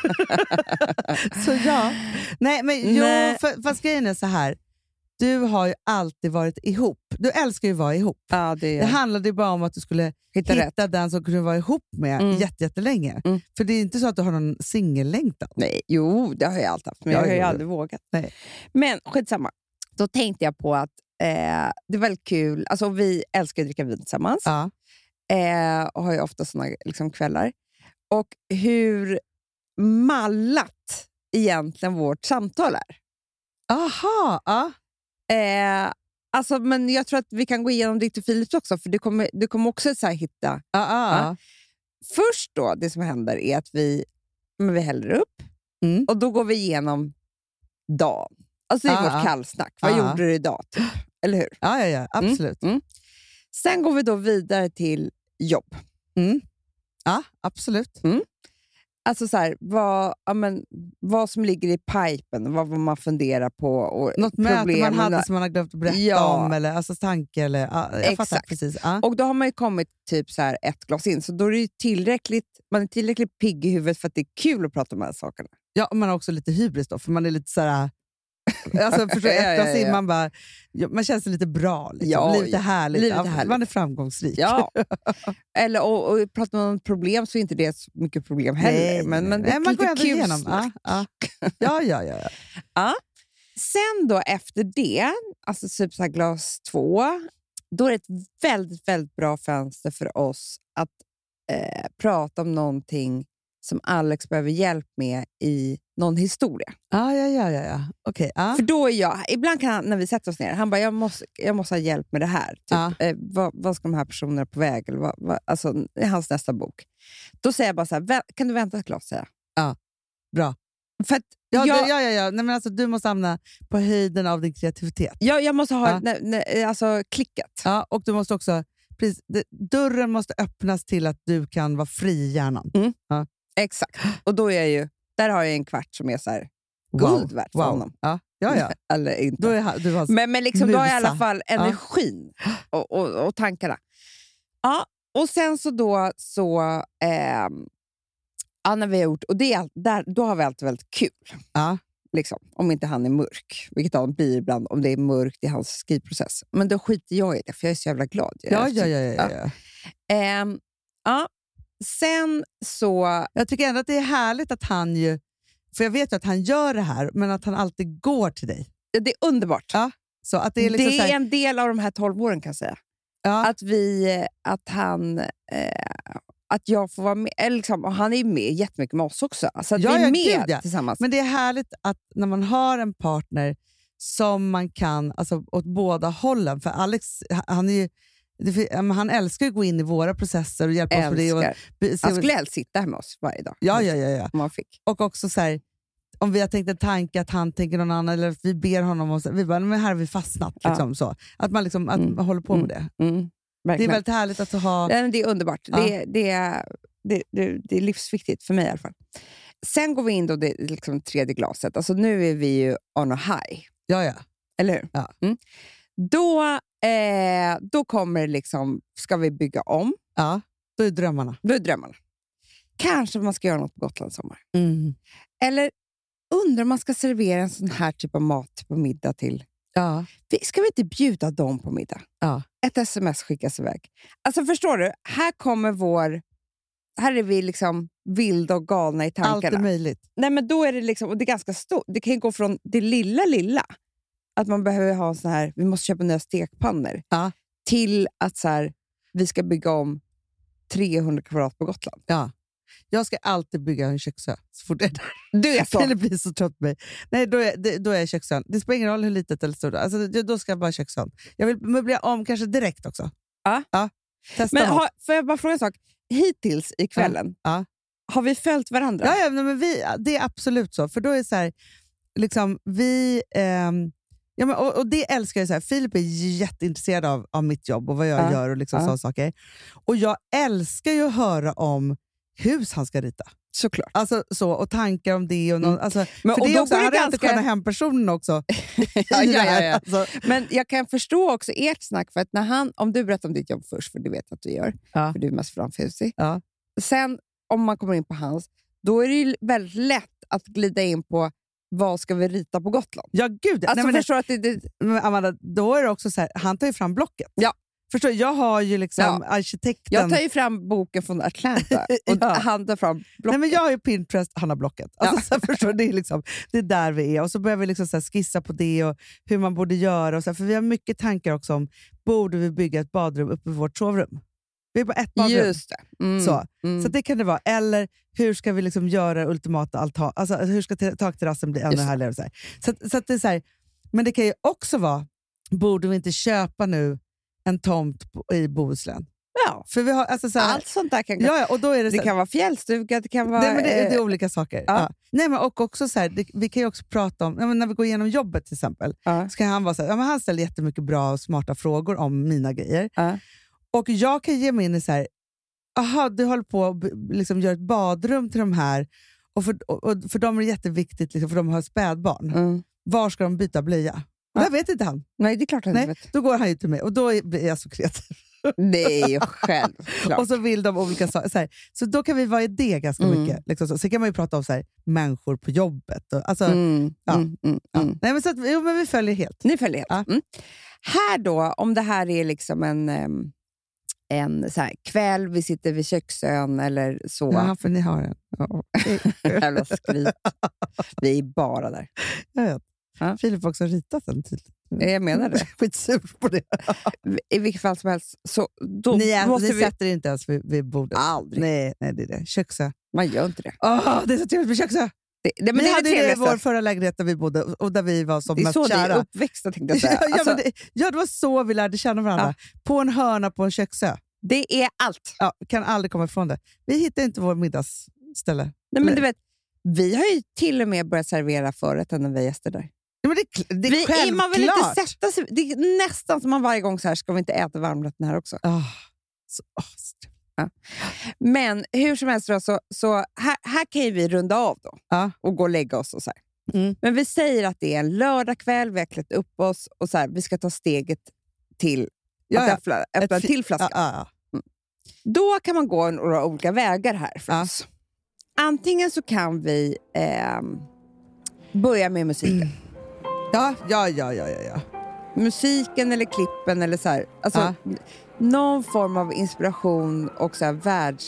Så ja. Nej, men jo, Nej. för, fast grejen är så här. Du har ju alltid varit ihop. Du älskar ju att vara ihop. Ja, det, Det handlade ju bara om att du skulle hitta hitta, rätt. den som kunde vara ihop med Mm. jätte, jättelänge. Mm. För det är inte så att du har någon singellängtan. Nej, jo, det har jag alltid haft, men Ja, jag har ju jo, jo. aldrig vågat. Nej. Men skitsamma. Då tänkte jag på att eh, det är väldigt kul. Alltså, vi älskar att dricka vin tillsammans. Ja. Eh, och har ju ofta såna liksom, kvällar. Och hur mallat egentligen vårt samtal är. Aha, ja. Eh, alltså, men jag tror att vi kan gå igenom ditt och Philips också, för du kommer, du kommer också så här hitta... Ja, ja. Ja. Först då, det som händer är att vi, men vi häller upp Mm. och då går vi igenom dagen. Alltså det är Ja, vårt ja. kallsnack. Vad Ja. gjorde du idag? Typ? Eller hur? Ja, ja, ja, absolut. Mm. Sen går vi då vidare till jobb. Mm. Ja, absolut. Alltså så här, vad, ja, men, vad som ligger i pipen, vad man funderar på. Och Något möte man problemen hade där. som man har glömt att berätta Ja. om, eller alltså tanke. Eller, ja, jag fattar Exakt. precis. Ja. Och då har man ju kommit typ så här ett glas in, så då är det ju tillräckligt, man är tillräckligt pigg i huvudet för att det är kul att prata om de här sakerna. Ja, och man har också lite hybris då, för man är lite så här... Alltså, förstår, Ja, ett ja, glas in, ja. man bara... ja, Man känner sig lite bra. Liksom. Ja, livet är ja. härligt. Livet är Ja, härligt. Man är framgångsrik. Ja. Eller, och, och pratar man om problem så är inte det så mycket problem heller. Nej, men, men det är nej, man lite går ändå kul igenom. snack. Ja, ja. Ja, ja, ja, ja. Ja. Sen då efter det, alltså typ så här glas två, då är det ett väldigt, väldigt bra fönster för oss att eh, prata om någonting som Alex behöver hjälp med i någon historia. Ja, ja, ja, ja, ja. Okej. Ja. För då är jag, ibland kan han, när vi sätter oss ner, han bara, jag måste, jag måste ha hjälp med det här. Typ, Ja. eh, vad, vad ska de här personerna på väg? Eller vad, vad, alltså, det är hans nästa bok. Då säger jag bara så här, "Vä- kan du vänta ett glas?" säger jag. Bra. För att Ja, jag, det, ja, ja, ja. Nej, men alltså, du måste hamna på höjden av din kreativitet. jag, jag måste ha Ja. nä, nä, alltså, klicket. Ja, och du måste också... Precis, det, dörren måste öppnas till att du kan vara fri i hjärnan. Exakt. Och då är jag ju, där har jag en kvart som är så här, Wow. guld värt för Wow. honom. Ja, ja, ja. Eller inte. Då är han- du har Men, men liksom, då har jag i alla musa. fall energin och, och, och tankarna. Ja, och sen så då så... ehm, ja, när vi har gjort, och det är, all- där, då har vi alltid väldigt kul. Ja. Liksom, om inte han är mörk. Vilket han blir ibland om det är mörkt i hans skrivprocess. Men då skiter jag i det, för jag är så jävla glad. Jag Ja, är ja, ja, ja, ja. Ehm, ja. Sen så... Jag tycker ändå att det är härligt att han ju... För jag vet ju att han gör det här, men att han alltid går till dig. Det är underbart. Ja. Så att det är, liksom det så är här, en del av de här tolv åren kan jag säga. ja, Att vi, att han, eh, att jag får vara med. Eller liksom, och han är ju med jättemycket med oss också. Alltså att Ja, vi är ja, med gud, ja. tillsammans. Men det är härligt att när man har en partner som man kan, alltså åt båda hållen. För Alex, han är ju, det- ja, men han älskar ju att gå in i våra processer och hjälpa oss med det. Och, älskar. be- se- Han skulle helst sitta här med oss varje dag. ja, ja, ja, ja. Om man fick. Och också så här, om vi har tänkt en tanke att han tänker någon annan, eller att vi ber honom om så, vi bara, men här har vi fastnat. Ja. Liksom, så. Att man, liksom, att Mm. man håller på med det. Mm, Det är verkligen. väldigt härligt att ha... Nej, men det är underbart. Ja. Det, det, är, det, det, det är livsviktigt för mig i alla fall. Sen går vi in då det liksom tredje glaset. Alltså nu är vi ju on a high. Ja, ja. Eller hur? Ja. Mm. Då, eh, då kommer det liksom, ska vi bygga om. Ja, då är drömmarna. Då är drömmarna. Kanske man ska göra något på Gotland i sommar. Mm. Eller undrar om man ska servera en sån här typ av mat på middag till. Ja. Vi- Ska vi inte bjuda dem på middag? Ja. Ett sms skickas iväg. Alltså förstår du? Här kommer vår... Här är vi liksom vilda och galna i Allt är tankarna. möjligt. Nej, men då är det liksom... Och det är ganska stort. Det kan ju gå från det lilla, lilla. Att man behöver ha en sån här... Vi måste köpa nya stekpannor. Ja. Till att så här, vi ska bygga om trehundra kvadrat på Gotland. Ja. Jag ska alltid bygga en köksö. Så fort det är där. Du är så. Filip blir så trött på mig. Nej, då är, det, då är jag köksön. Det spelar ingen roll hur litet eller stort. Alltså, då ska jag bara köksön. Jag vill möblera om kanske direkt också. Ja. ja. Testa Men något. har, får jag bara fråga en sak? Hittills i kvällen, Ja. har vi följt varandra? Ja, ja men vi, det är absolut så. För då är det så här, liksom, vi... Ehm, ja, men, och, och det älskar jag. Så här, Filip är jätteintresserad av, av mitt jobb och vad jag Ja. gör och liksom Ja. sådana saker. Och jag älskar ju att höra om hus han ska rita. Såklart. Alltså, så, och tankar om det. Och någon, Mm. alltså, Men, för och det då är också, går det han är ganska- alltid sköna hempersonen också. Ja, ja, ja, ja. Alltså, Men jag kan förstå också ert snack, för att när han, om du berättar om ditt jobb först, för det vet jag att du gör, Ja. för du är mest framfusig. Ja. Sen, om man kommer in på hans, då är det ju väldigt lätt att glida in på vad ska vi rita på Gotland. ja, gud. Alltså, Nej, men, förstår att det, det, men Amanda, då är det också så här, han tar ju fram blocket. Ja. Förstår du? Jag har ju liksom Ja. arkitekten... jag tar ju fram boken från Atlanta och Ja. han tar fram blocket. Nej, men jag har ju Pinterest, han har blocket. Alltså, så här, förstår du? Det, är liksom, det är där vi är. Och så börjar vi liksom så här skissa på det och hur man borde göra. Och så här, för vi har mycket tankar också om, borde vi bygga ett badrum uppe i vårt sovrum? Vi är bara ett badrum. Just det. Mm. Så. Mm. Så det kan det vara. Eller hur ska vi liksom göra ultimata altan? Alltså hur ska te- takterrassen bli ännu Just det. härligare? Så, här. Så, så att det är så här, men det kan ju också vara, borde vi inte köpa nu en tomt på, i Bohuslän? Ja. För vi har, alltså så här, Allt sånt där kan gå. ja, ja, och då är det, så Det här, kan vara fjällstuga, det kan vara... nej, men det, det är eh, olika saker. ja. Ja. Nej, men och också så här, det, vi kan ju också prata om, ja, men när vi går igenom jobbet till exempel, ja. så kan han vara så här, ja, men han ställer jättemycket bra och smarta frågor om mina grejer. Ja. Och jag kan ge mig in i så här, aha, du håller på att b- liksom göra ett badrum till de här, och för, och, och för dem är det jätteviktigt, liksom, för de har spädbarn. Mm. Var ska de byta blöja? Och Ja. det vet inte han. Nej, det är klart att jag Nej, inte vet. då går han ju till mig och då är- blir jag så kreativ. Nej, självklart. Och så vill de olika saker. Så, här, så då kan vi vara i det ganska Mm. mycket. Liksom så. Sen kan man ju prata om så här, människor på jobbet. Och, alltså, Mm, ja. mm, mm, ja. mm. Nej, men så att, jo, men vi följer helt. Ni följer helt. Ja. Mm. Här då, om det här är liksom en, em, en så här kväll, vi sitter vid köksön eller så. Ja, för ni har en. Ja. Jävla skryt. Vi är bara där. Jag vet. Ja. Filip har också ritat den tydligt. Jag menar det. Skitsur på det. I vilket fall som helst, så då Ni, är, måste ni vi... sätter inte ens vid, vid bordet. Aldrig. Nej, nej, det är det. Köksö. Man gör inte det. Åh, det är så trevligt med köksö! det, det men Vi det är hade det ju det i trevligaste. vår förra lägenhet där vi bodde och där vi var som Det är mest så ni kära. är uppväxta, tänkte jag säga. ja, ja, Alltså, men det, ja, det var så vi lärde känna varandra. På en hörna på en köksö. det är allt. Ja, kan aldrig komma ifrån det. Vi hittar inte vår middagsställe. Nej, men Eller- du vet, vi har ju till och med börjat servera förrätten när vi är gäster där. Ja, men det, det är Vi, självklart. man vill inte sätta sig... Det är nästan som man varje gång så här, ska vi inte äta varmrätten här också? Ah, så, ah, så trevligt. Men hur som helst då, så, så här, här kan ju vi runda av då Ja. och gå och lägga oss och så här. Mm. Men vi säger att det är en lördagkväll, vi har klätt upp oss och så här, vi ska ta steget till Ja, att ja. öppna, öppna en Ett fi- till flaska. Ja, ja, ja. Då kan man gå några olika vägar här för Ja. oss. Antingen så kan vi ehm, börja med musiken. Ja, ja, ja, ja, ja, ja. Musiken eller klippen eller så här. Alltså, Ja. någon form av inspiration och så här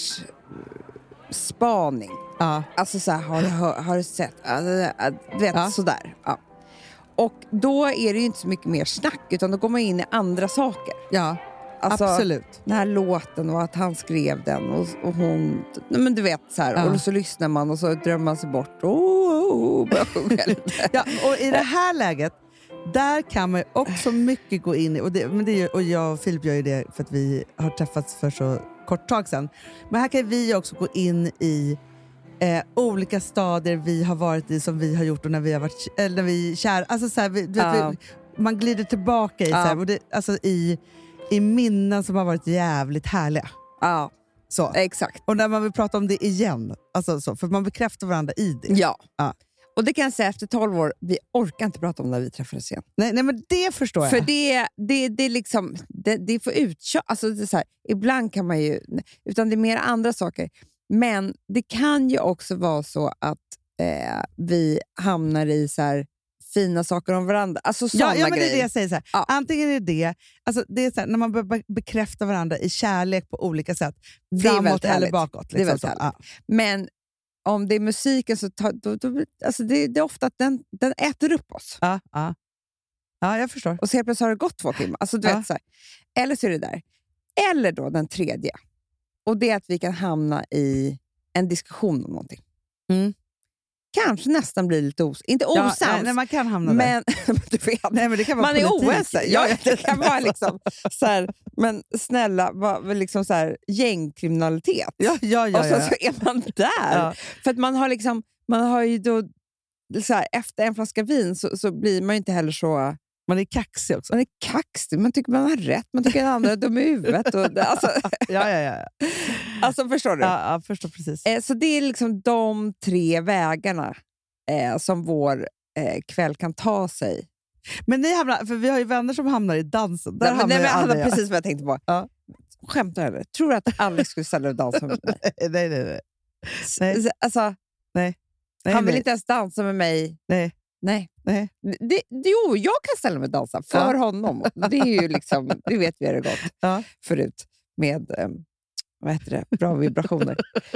världsspaning. ja. Alltså så här, har, du hör- har du sett? Ja, det- ja, Du vet, Ja. sådär. Ja. Och då är det ju inte så mycket mer snack, utan då går man in i andra saker. ja. Alltså, Absolut. den här låten och att han skrev den och, och hon... Nej, men du vet, så här. Ja. Och så lyssnar man och så drömmer man sig bort. Oh, oh, oh, börjar sjunga lite. Ja, och i det här läget, där kan man ju också mycket gå in i, och, det, men det är ju, och jag och Filip gör ju det för att vi har träffats för så kort tag sedan. Men här kan vi också gå in i eh, olika stadier vi har varit i som vi har gjort och när vi har varit eller när vi är kär. Alltså så här, vi, du vet, Ja. vi, man glider tillbaka i, Ja. så här, och det, alltså i, i minnen som har varit jävligt härliga. Ja, Så. exakt. Och när man vill prata om det igen, alltså så, för man bekräftar varandra i det. Ja. Ja. Och det kan jag säga efter tolv år, vi orkar inte prata om när vi träffades igen. Nej, nej, men det förstår jag. För det, det, det, är liksom, det, det får utkö- alltså det är så här, ibland kan man ju... Utan det är mer andra saker. Men det kan ju också vara så att eh, vi hamnar i så här fina saker om varandra. Alltså sådana Ja, ja, men det är grejer. det jag säger. Så här. Ja. Antingen är det, alltså det är så här, när man börjar bekräfta varandra i kärlek på olika sätt. är Framåt väldigt eller härligt. bakåt. Det är Liksom, väldigt så. härligt. Ja. Men om det är musiken så tar, då, då, alltså det, det är ofta att den, den äter upp oss. Ja, ja. ja, jag förstår. Och så helt plötsligt har det gått två timmar. Alltså, du Ja. vet, så här. Eller så är det där. Eller då den tredje. Och det är att vi kan hamna i en diskussion om någonting. Mm. Kanske nästan blir lite os... Inte osams. Ja, nej, nej, man kan hamna men, där. du vet, Nej, men det kan vara man är politik. oense. Ja, det kan vara liksom så här, men snälla, vad, liksom så här, gängkriminalitet. Ja, ja, ja, och så, ja. så är man där. Ja. För att man har liksom, man har ju då, så här, efter en flaska vin så, så blir man ju inte heller så... Man är kaxig också. Man är kaxig, man tycker man har rätt, man tycker att andra är dum i huvudet. Och, alltså, ja, ja, ja. alltså, förstår du? Ja, ja, förstår precis. Eh, så det är liksom de tre vägarna eh, som vår eh, kväll kan ta sig. Men ni hamnar, för vi har ju vänner som hamnar i dansen. Där Ja, men, hamnar nej, men, ju Hanna, aldrig jag. precis vad jag tänkte på. Ja. Skämtar du eller? Tror du att Alex skulle ställa och dansa med mig? nej, nej, nej. Nej. S- Alltså, nej. nej han vill nej. inte ens dansa med mig. Nej. Nej. Nej. Det, jo, jag kan ställa mig och dansa för Ja. honom. Det är ju liksom, det vet vi har det gått Ja. förut med um, vad heter det? Bra vibrationer.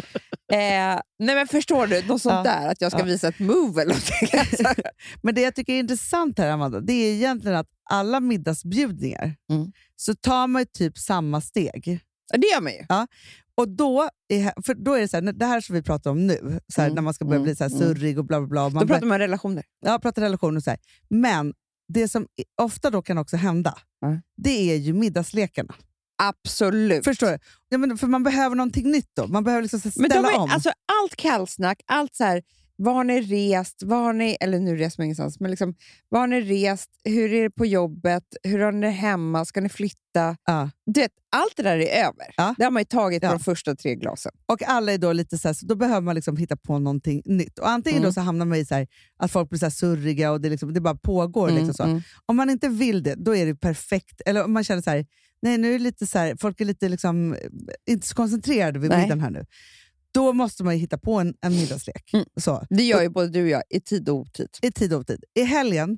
eh, nej men förstår du, något sånt Ja. där, att jag ska Ja. visa ett move eller någonting. Alltså. Men det jag tycker är intressant här, Amanda, det är egentligen att alla middagsbjudningar Mm. så tar man ju typ samma steg. Det gör man ju. Och då är, för då är det så här, det här som vi pratar om nu, så här, Mm, när man ska börja mm, bli så här mm. surrig och bla bla bla. Man Då pratar börjar, man relationer. ja, pratar relationer och så här. Men det som ofta då kan också hända, Mm. det är ju middagslekarna. Absolut. Förstår du? Ja, men för man behöver någonting nytt då. Man behöver liksom så här Men ställa de är, om. alltså, allt kallsnack, allt så här, var har ni rest, var har ni, eller nu reser man ingenstans, men liksom, var har ni rest, hur är det på jobbet, hur har ni det hemma, ska ni flytta? Ja. Du vet, allt det där är över. Ja. Det har man ju tagit Ja. på de första tre glasen. Och alla är då lite så här, så då behöver man liksom hitta på någonting nytt. Och antingen Mm. då så hamnar man i så här, att folk blir så här surriga och det, liksom, det bara pågår. Mm, Liksom så. mm. Om man inte vill det, då är det perfekt. Eller om man känner så här, nej nu är det lite så här, folk är lite liksom, inte så koncentrerade vid Nej. middagen här nu. Då måste man ju hitta på en, en middagslek. Mm. Så. Det gör ju både du och jag i tid och otid. I tid och otid. I helgen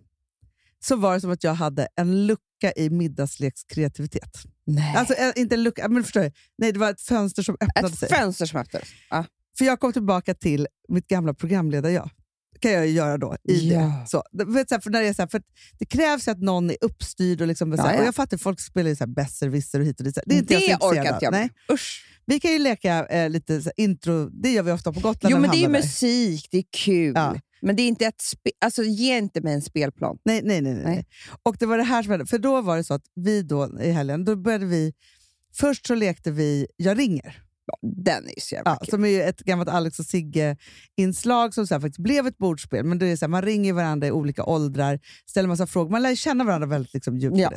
så var det som att jag hade en lucka i middagslekskreativitet. Nej. Alltså eh, inte en lucka, men förstår du? Nej, det var ett fönster som öppnade Ett sig. fönster som öppnades. Ja. För jag kom tillbaka till mitt gamla programledare-jag. kan jag ju göra då i Ja. det. Så, vet, så här, för när det, är så här, för det krävs ju att någon är uppstyrd och, liksom, så här, Ja, ja. och jag fattar att folk spelar ju så här besserwisser och hit och dit. Så här. Det är inte Det jag så orkar intresserad inte jag av. med. Nej. Usch. Vi kan ju leka eh, lite så här, intro, det gör vi ofta på Gotland. Jo, när vi men det är ju hamnar där. musik, det är kul. Ja. Men det är inte ett spe- alltså, ge inte mig en spelplan. Nej, nej, nej, nej. Nej. Och det var det här som hände. För då var det så att vi då i helgen, då började vi, först så lekte vi Jag ringer. Den är ju så jävla Ja, kul. som är ju ett gammalt Alex och Sigge-inslag som så här faktiskt blev ett bordspel. Men det är så här, man ringer varandra i olika åldrar, ställer massa frågor. Man lär ju känna varandra väldigt liksom, djupt. Ja. Ja.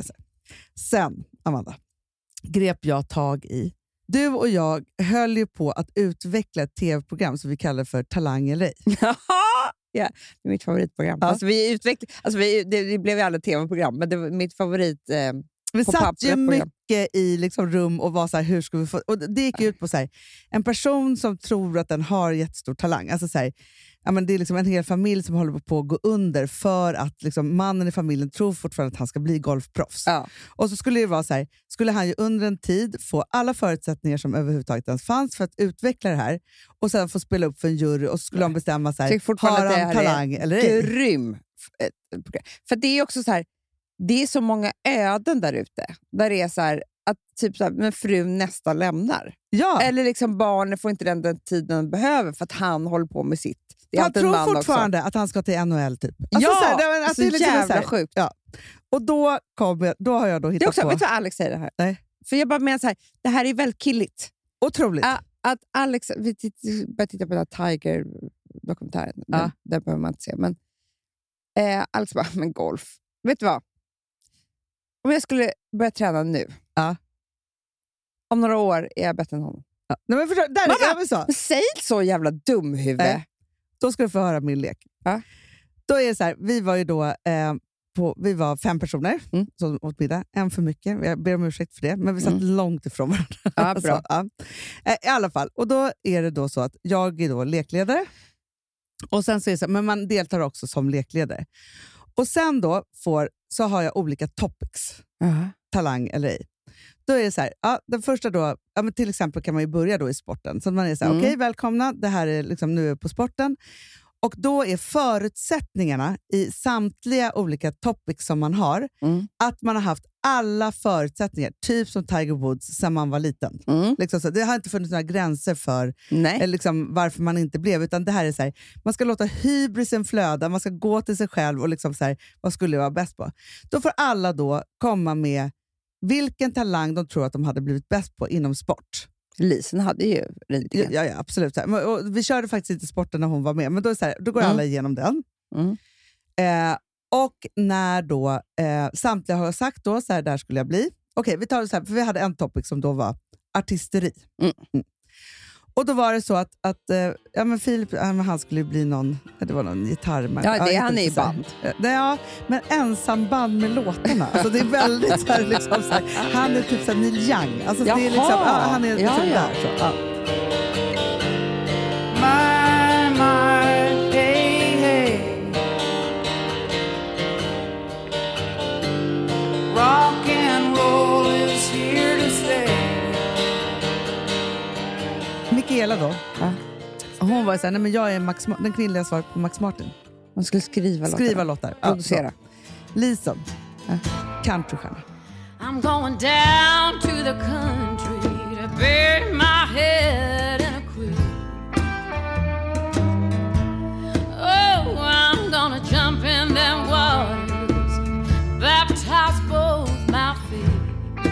Sen, Amanda, grep jag tag i. Du och jag höll ju på att utveckla ett tv-program som vi kallar för Talang eller ej. Ja, det är mitt favoritprogram. Ja. Alltså, vi utveckl- alltså, vi, det, det blev ju alla tv-program, men det var mitt favorit. Eh, Vi på satt pappret ju program. mycket i liksom rum och var så här, hur ska vi få... Och det gick ut på så här, en person som tror att den har jättestor talang. Alltså så här, ja, men det är liksom en hel familj som håller på att gå under för att liksom mannen i familjen tror fortfarande att han ska bli golfproffs. Ja. Och Och så skulle det vara så här, skulle han ju under en tid få alla förutsättningar som överhuvudtaget ens fanns för att utveckla det här och sen få spela upp för en jury och så skulle de bestämma så här, tycker fortfarande har att det han här är talang eller ej? grym. f- ett program. För det är också så här, det är så många öden där ute. Där det är så här, att typ så här, men frun nästan lämnar. Ja. Eller liksom barnen får inte den, den tiden de behöver för att han håller på med sitt. Det är Han alltid en tror man fortfarande att han ska till N H L typ. Ja, så här, det- att så det är liksom jävla så här- sjukt. Ja. Och då, kom jag, då har jag då Det är hittat också, på... vet du vad Alex säger det här? Nej. För jag bara menar så här, det här är väldigt killigt. Otroligt. Ä- Att Alex, vi titt- började titta på den här Tiger-dokumentären. Den, Ja. den behöver man inte se. Men eh, Alex bara, men golf. Vet du vad? Om jag skulle börja träna nu. Ja. Om några år är jag bättre än honom. Ja. Nej, men förstå, där Mamma! är jag så. Men säg inte så jävla dumhuvud. Nej. Då ska du få höra min lek. Ja. Då är det så här, vi var ju då eh, på, vi var fem personer Mm. som åt middag. En för mycket, jag ber om ursäkt för det. Men vi satt Mm. långt ifrån varandra. Ja, bra. Så, ja. Eh, I alla fall, och då är det då så att jag är då lekledare. Och sen så är det så här, men man deltar också som lekledare. Och sen då får, så har jag olika topics. Ja. Talang eller ej. Då är det så här, ja, den första då, ja, men till exempel kan man ju börja då i sporten. Så man är så här, Mm. okej, välkomna, det här är liksom nu på sporten. Och då är förutsättningarna i samtliga olika topics som man har Mm. att man har haft alla förutsättningar, typ som Tiger Woods sedan man var liten. Mm. Liksom så, det har inte funnits några gränser för Nej. eller liksom, varför man inte blev, utan det här är så här, man ska låta hybrisen flöda, man ska gå till sig själv och liksom så här, vad skulle jag vara bäst på? Då får alla då komma med vilken talang de tror att de hade blivit bäst på inom sport. Lisen hade ju ridningen. Ja, ja, absolut. Så här. Men- Och vi körde faktiskt inte sporten när hon var med, men då, är det så här, då går Mm. alla igenom den. Mm. Eh, och när då eh, samtliga har sagt då, så här, där skulle jag bli. Okej, vi tar det så här, för vi hade en topic som då var artisteri. Mm. Mm. Och då var det så att, att eh, ja, men Filip, ja, men han skulle bli någon, ja, det var någon gitarrman. Ja, det är inte han är i så här. band. Eh, det- Ja, men ensamband med låtarna. Alltså det är väldigt så här, liksom, så här, han är typ så här Neil Young. Alltså, det är liksom, Jaha. ja, han är liksom Ja, ja. där. Så, ja. My, my, hey, hey. Rock and roll is here to stay. Mikaela då, Ja. hon var så här, nej men jag är Max, Ma- den kvinnliga svaret på Max Martin. Man skulle skriva låtar. Skriva låtar. Ja, Producera. så. Lisen, countrystjärna. I'm going down to the country to bury my head in a quilt. Oh, I'm gonna jump in them waters, baptize both my feet.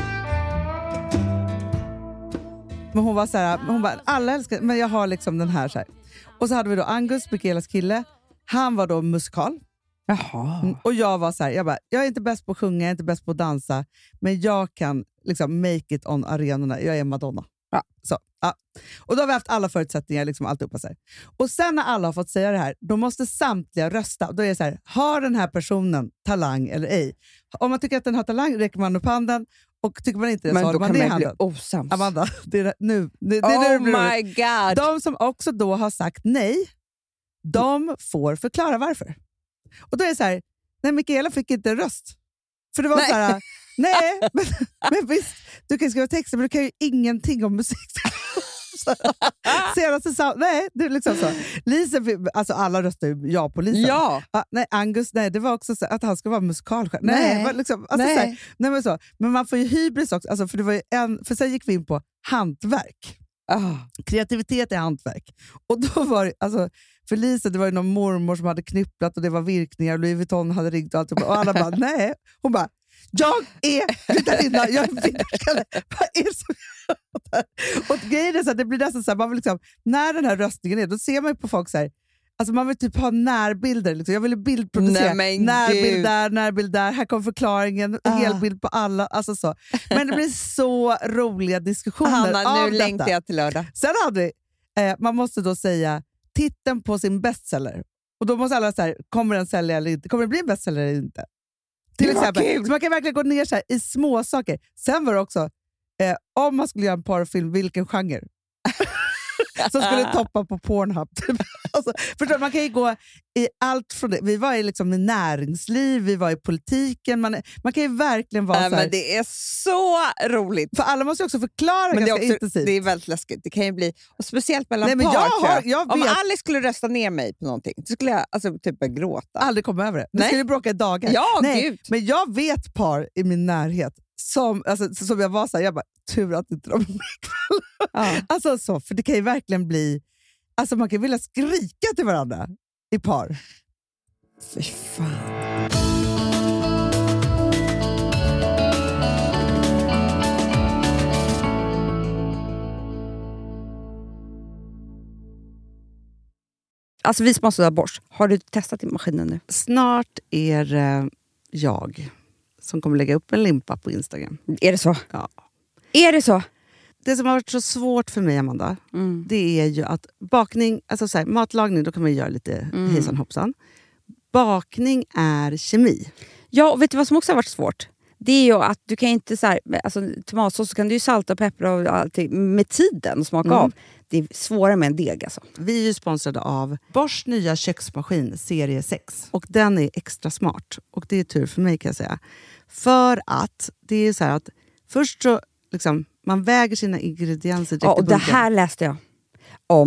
Men hon var så här, hon bara, alla älskar, men jag har liksom den här så här. Och så hade vi då Angus, Mikaelas kille. Han var då musikal. Jaha. Mm, och jag var så här, jag bara, jag är inte bäst på att sjunga, jag är inte bäst på att dansa, men jag kan liksom make it on arenorna. Jag är Madonna. Ja. Så, ja. Och då har vi haft alla förutsättningar, liksom alltihopa så här. Och sen när alla har fått säga det här, då måste samtliga rösta. Då är det så här, har den här personen talang eller ej? Om man tycker att den har talang räcker man upp handen, och tycker man inte det Men så då håller man kan ner man bli handen. osams. Amanda, det är det- nu. Det, det, är nu Oh det blir my roligt. god. De som också då har sagt nej, de får förklara varför. Och då är det så här, nej, Mikaela fick inte en röst. För det var Nej. så här, nej, men, men visst, du kan skriva texter men du kan ju ingenting om musik. Så, senaste sa, nej, det är liksom så. Lisa, alltså alla röstar ju ja på Lisa. Ja. Ah, nej, Angus, nej, det var också så att han ska vara musikalstjärna. Nej, Nej. var liksom, alltså, Nej. så här, nej men, så. Men man får ju hybris också, alltså, för, det var ju en, för sen gick vi in på hantverk. Ah. Kreativitet är hantverk. Och då var det, alltså, för Lisa, det var ju någon mormor som hade knypplat och det var virkningar och Louis Vuitton hade ringt och allt. Och alla bara, nej. Hon bara, jag är gudarinna, jag är virkare. Vad är det som gör det här? Och grejen är så att det blir nästan så här, man vill liksom, när den här röstningen är, då ser man ju på folk så här, alltså man vill typ ha närbilder. Liksom. Jag vill bildproducera. Nej, men närbild gud. där, närbild där. Här kommer förklaringen, Ah. helbild på alla. Alltså så. Men det blir så roliga diskussioner Hanna, av nu detta. längtar jag till lördag. Sen hade vi, eh, man måste då säga titeln på sin bestseller. Och då måste alla säga, kommer den sälja eller inte? Kommer det bli en bestseller eller inte? Till Vad exempel. kul. Så man kan verkligen gå ner så här i små saker. Sen var det också, eh, om man skulle göra en porrfilm, vilken genre? Som skulle toppa på Pornhub. Typ. Alltså, förstår du, man kan ju gå i allt från det. Vi var i liksom i näringsliv, vi var i politiken. Man, man kan ju verkligen vara Nej, så här, men det är så roligt. för alla måste ju också förklara Men det ganska är, också, intensivt. det är väldigt läskigt. Det kan ju bli, och speciellt mellan Nej, men par. jag tror har- jag Om vet- Alice skulle rösta ner mig på någonting, så skulle jag alltså, typ börja gråta. Aldrig komma över det. Nu Nej. ska vi bråka i dagar. Ja, Nej, gud. men jag vet par i min närhet som, alltså, som jag var så här, jag bara, tur att inte de är med ikväll. Ja. Alltså så, för det kan ju verkligen bli, alltså man kan vilja skrika till varandra i par. Fy fan. Alltså vi sponsrar Bosch. Har du testat i maskinen nu? Snart är eh, jag som kommer lägga upp en limpa på Instagram. Är det så? Ja. Är det så? Det som har varit så svårt för mig, Amanda, Mm. det är ju att bakning, alltså så här, matlagning, då kan man göra lite Mm. hejsan hoppsan. Bakning är kemi. Ja, och vet du vad som också har varit svårt? Det är ju att du kan inte så här, alltså tomatsås så kan du ju salta och peppra och allting med tiden och smaka Mm. av. Det är svårare med en deg alltså. Vi är ju sponsrade av Bosch nya köksmaskin serie sex. Och den är extra smart. Och det är tur för mig kan jag säga. För att det är så här att först så liksom, man väger sina ingredienser direkt Ja, i och det bunken. här läste jag om.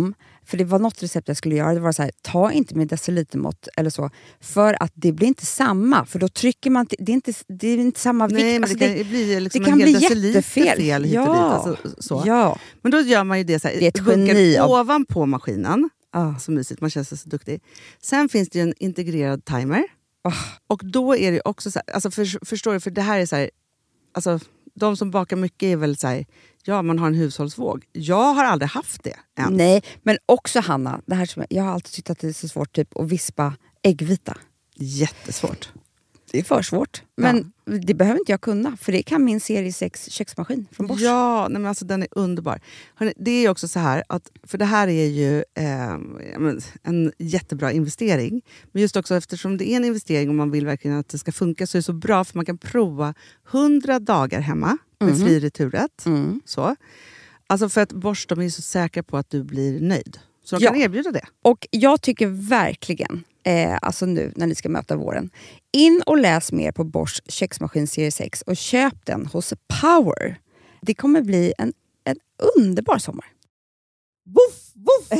för det var något recept jag skulle göra. Det var så här, ta inte med decilitermått eller så. För att det blir inte samma. För då trycker man, det är inte, det är inte samma vikt. Nej, men alltså det kan det, bli liksom det kan en hel bli deciliter jättefel. fel hit och Ja. dit. Alltså, så. Ja. Men då gör man ju det så här, Det är ett bunkar geni av- ovanpå maskinen. Ah. Så mysigt, man känns så duktig. Sen finns det ju en integrerad timer. Ah. Och då är det också så här, alltså för, förstår du, för det här är så här, alltså de som bakar mycket är väl så här, ja man har en hushållsvåg. Jag har aldrig haft det än. Nej, men också Hanna, det här som jag, jag har alltid tyckt att det är så svårt typ, att vispa äggvita. Jättesvårt. Det är för svårt. Men det behöver inte jag kunna, för det kan min serie sex köksmaskin från Bosch. Ja, nej men alltså den är underbar. Hörrni, det är också så här, att, för det här är ju eh, en jättebra investering. Men just också eftersom det är en investering och man vill verkligen att det ska funka, så är det så bra för man kan prova hundra dagar hemma med Mhm. fri returrätt. Mm. Så. Alltså för att Bosch, de är så säkra på att du blir nöjd. Så de Ja. kan erbjuda det. Och jag tycker verkligen, eh, alltså nu när ni ska möta våren, in och läs mer på Bosch köksmaskin serie sex och köp den hos Power. Det kommer bli en, en underbar sommar. Voff, voff!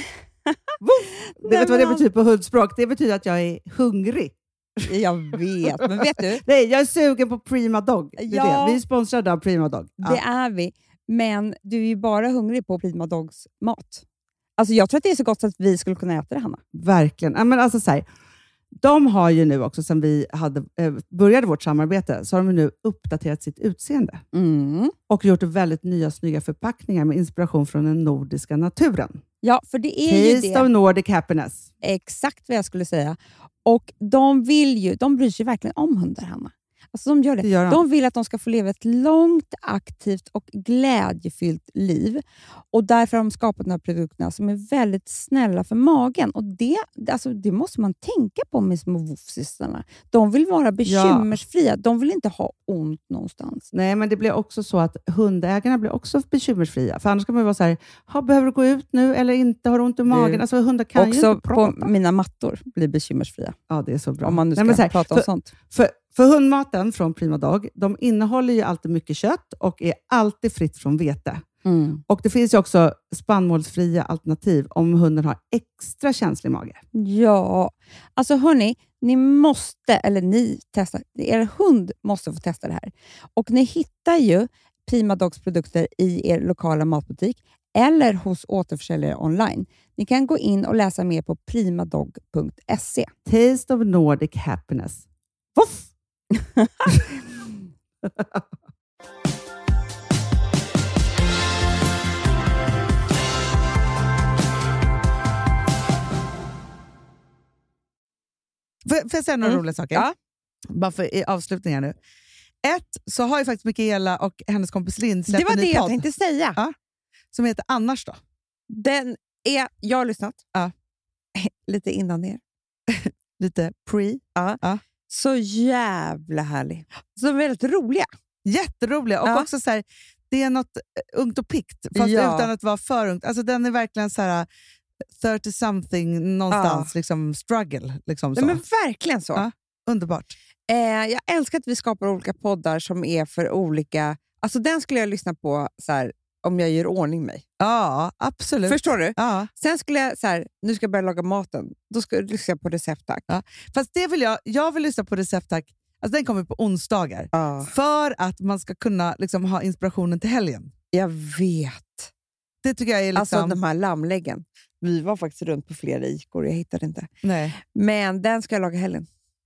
voff. Det vet vad det betyder på hundspråk? Det betyder att jag är hungrig. Jag vet, men vet du? Nej, jag är sugen på Prima Dog. Det är Ja. det. Vi är sponsrade av Prima Dog. Det är vi. Men du är ju bara hungrig på Prima Dogs mat. Alltså jag tror att det är så gott att vi skulle kunna äta det, Hanna. Verkligen. Ja, men alltså, så här, de har ju nu också, sen vi hade, eh, började vårt samarbete, så har de nu uppdaterat sitt utseende. Mm. Och gjort väldigt nya snygga förpackningar med inspiration från den nordiska naturen. Ja, för det är ju Taste det. of Nordic happiness. Exakt vad jag skulle säga. Och de vill ju, de bryr sig verkligen om hundar, Hanna. Alltså de gör det. Det gör de. De vill att de ska få leva ett långt, aktivt och glädjefyllt liv. Och därför har de skapat de här produkterna som är väldigt snälla för magen. Och det, alltså, det måste man tänka på med små woofsystarna. De vill vara bekymmersfria. De vill inte ha ont någonstans. Nej, men det blir också så att hundägarna blir också bekymmersfria. För annars kan man vara så här, ha, behöver du gå ut nu eller inte? Har du ont i magen? Du, Alltså hundar kan ju också inte prata. på mina mattor blir bekymmersfria. Ja, det är så bra. Om man nu ska Nej, men så här, prata om för, sånt. För, för hundmaten från Prima Dog, de innehåller ju alltid mycket kött och är alltid fritt från vete. Mm. Och det finns ju också spannmålsfria alternativ om hunden har extra känslig mage. Ja, alltså hörni, ni måste, eller ni testar, er hund måste få testa det här. Och ni hittar ju Prima Dogs produkter i er lokala matbutik eller hos återförsäljare online. Ni kan gå in och läsa mer på primadog punkt se. Taste of Nordic happiness. Voff! Får får jag säga några Mm. roliga saker? Ja. Bara för i avslutningen nu. Ett, så har ju faktiskt Mikaela och hennes kompis Linn släppt Det var en det ny jag podd tänkte säga. Ja. som heter Annars då. Den är, jag har lyssnat. Ja. Lite innan er. Lite pre. Ja. Ja. Så jävla härlig. Så de är väldigt roliga. Jätteroliga. Och Ja. också så här, det är något eh, ungt och pikt, fast Ja. utan att vara för ungt. Alltså den är verkligen så här thirty something någonstans, liksom struggle. Liksom så. Nej, men verkligen så. Ja. Underbart. Eh, jag älskar att vi skapar olika poddar som är för olika... Alltså den skulle jag lyssna på så här, om jag gör ordning mig. Ja, absolut. Förstår du? Ja. Sen skulle jag, så här, nu ska jag börja laga maten. Då ska jag lyssna på recept, tack. Ja. Fast det vill jag, jag vill lyssna på recept, tack. Alltså den kommer på onsdagar. Ja. För att man ska kunna liksom, ha inspirationen till helgen. Jag vet. Det tycker jag är liksom... Alltså de här lammläggen. Vi var faktiskt runt på flera ikor, jag hittade inte. Nej. Men den ska jag laga helgen.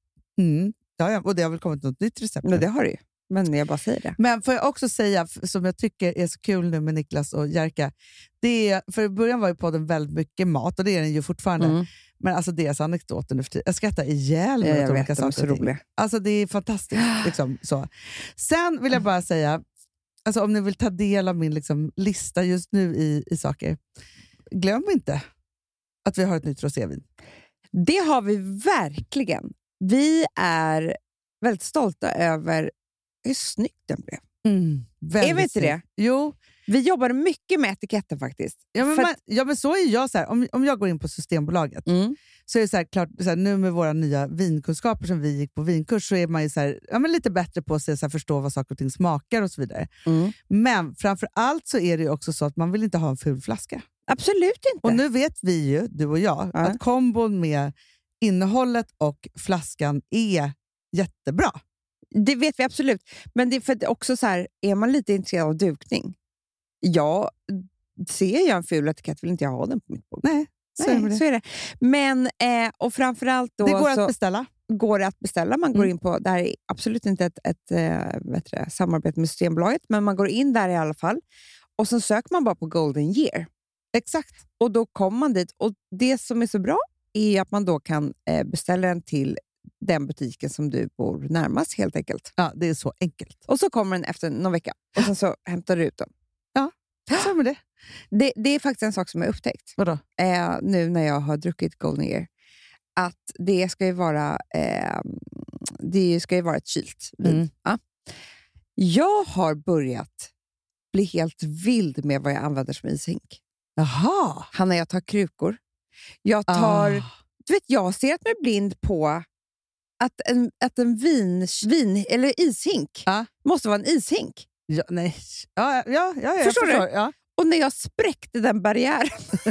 Mm. Ja, ja, och det har väl kommit något nytt recept. Men det har du ju. Men jag bara säger det. Men får jag också säga, f- som jag tycker är så kul nu med Niklas och Jerka, det är, för i början var ju podden väldigt mycket mat, och det är den ju fortfarande. Mm. Men alltså deras anekdoter nu för tiden, jag skrattar ihjäl mig Ja, åt jag olika vet, de är saker så och ting. roliga. Alltså det är fantastiskt. Liksom, så. Sen vill jag bara säga, alltså, om ni vill ta del av min liksom, lista just nu i, i saker, glöm inte att vi har ett nytt rosévin. Det har vi verkligen. Vi är väldigt stolta över hur snyggt den blev. Väldigt Är vi inte snyggt. det? Jo. Vi jobbade mycket med etiketten faktiskt. Ja men, För man, att- ja, men så är jag. Så här, om, om jag går in på Systembolaget, Mm. så är det så här, klart, så här, nu med våra nya vinkunskaper som vi gick på vinkurs, så är man ju så här, ja, men lite bättre på att så här, förstå vad saker och ting smakar och så vidare. Mm. Men framför allt så är det ju också så att man vill inte ha en ful flaska. Absolut inte. Och nu vet vi ju, du och jag, Ja. att kombon med innehållet och flaskan är jättebra. Det vet vi absolut. Men det är för att också så här, är man lite intresserad av dukning. Ja, ser jag en ful etikett vill inte jag ha den på mitt bord. Nej, så, Nej, är det. så är det. Men, eh, och framförallt då Det går så att beställa. går det att beställa. Man går Mm. in på, det här är absolut inte ett, ett eh, vet du, samarbete med Systembolaget, men man går in där i alla fall. Och så söker man bara på Golden Year. Exakt. Och då kommer man dit. Och det som är så bra är att man då kan eh, beställa den till den butiken som du bor närmast helt enkelt. Ja, det är så enkelt. Och så kommer den efter någon vecka. Och sen så hämtar du ut den. Så med det. Det, det är faktiskt en sak som jag upptäckt. Vadå? Eh, nu när jag har druckit Golden Year. Att det ska ju vara, eh, det ska ju vara ett kylt vin. Mm. Ja. Jag har börjat bli helt vild med vad jag använder som ishink. Jaha. Hanna, jag tar krukor. Jag tar... Ah. Du vet, jag ser att mig blind på att en, att en vin, vin eller ishink Ja. måste vara en ishink. Ja, nej. Ja, ja, ja, ja, jag Förstår du? Ja. Och när jag spräckte den barriären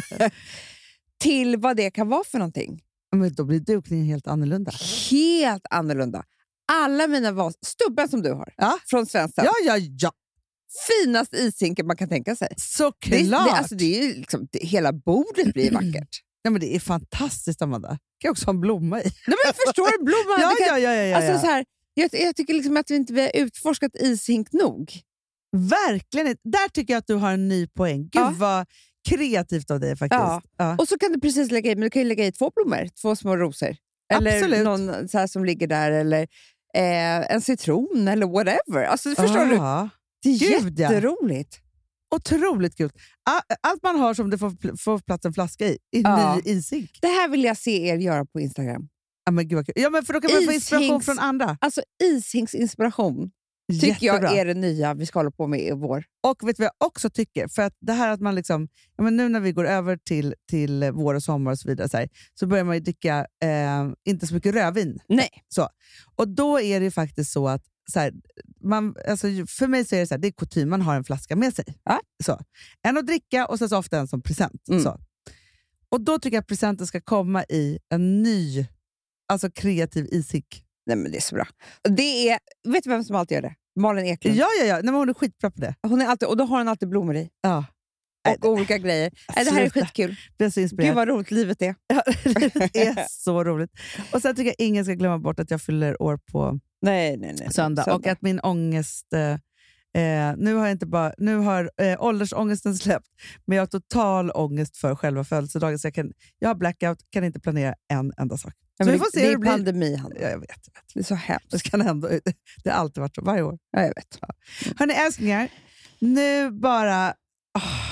till vad det kan vara för någonting. Men då blir dukningen helt annorlunda. Helt annorlunda. Alla mina vas... Stubben som du har Ja. från Svensson. Ja, ja, ja. Finast ishinken man kan tänka sig. Såklart. Det, det, alltså det är ju liksom, det, hela bordet blir vackert. Ja, men det är fantastiskt, Amanda. Jag kan också ha en blomma i. Nej, men förstår du? Blomman. Ja, det kan, ja, ja, ja, ja. Alltså, så här, jag, jag tycker liksom att vi inte vi har utforskat ishink nog. Verkligen inte. Där tycker jag att du har en ny poäng. Gud Ja. vad kreativt av dig faktiskt. Ja. Ja. Och så kan du precis lägga i, men du kan ju lägga i två blommor, två små rosor. Eller Absolut. någon så här som ligger där, eller eh, en citron eller whatever. Alltså, förstår du? Ja. Det är Gud, ja. jätteroligt. Otroligt kul. A- Allt man har som det får, pl- får plats en flaska i, i Ja. ny ishink. Det här vill jag se er göra på Instagram. Ja, men gud vad kul. Ja, men för då kan man få inspiration Ishinks- från andra. Alltså ishinksinspiration tycker Jättebra. jag är det nya vi ska hålla på med i vår. Och vet du vad jag också tycker? För att det här att man liksom, ja, men nu när vi går över till, till vår och sommar och så vidare, så, här, så börjar man ju dricka eh, inte så mycket rödvin. Nej. Så. Och då är det ju faktiskt så att så här, man, alltså, för mig så är det så här, det är kutym, man har en flaska med sig. Ja. Så. En att dricka och sen så ofta en som present. Mm. Så. Och då tycker jag att presenten ska komma i en ny, alltså kreativ ishink. Nej, men det är så bra. Det är, vet du vem som alltid gör det? Malin Eklund. Ja, ja, ja. Nej, men hon är skitbra på det. Hon är alltid, och då har hon alltid blommor i. Ja. Och olika grejer. Nej, det här är Sluta. skitkul. Det är så inspirerande. Gud vad roligt livet är. Ja, det är så roligt. Och sen tycker jag ingen ska glömma bort att jag fyller år på Nej, nej, nej. söndag. Och att min ångest... Eh, eh, nu har, jag inte bara, nu har eh, åldersångesten släppt, men jag har total ångest för själva födelsedagen. Så jag, kan, jag har blackout, kan inte planera en enda sak. Ja, Så men vi får se det hur är det blir. pandemi, Hanna. Ja, jag vet. Jag vet. Det är så hemskt. Det, kan ändå, det har alltid varit så, varje år. Ja, jag vet. Hörni älsklingar, nu bara... åh,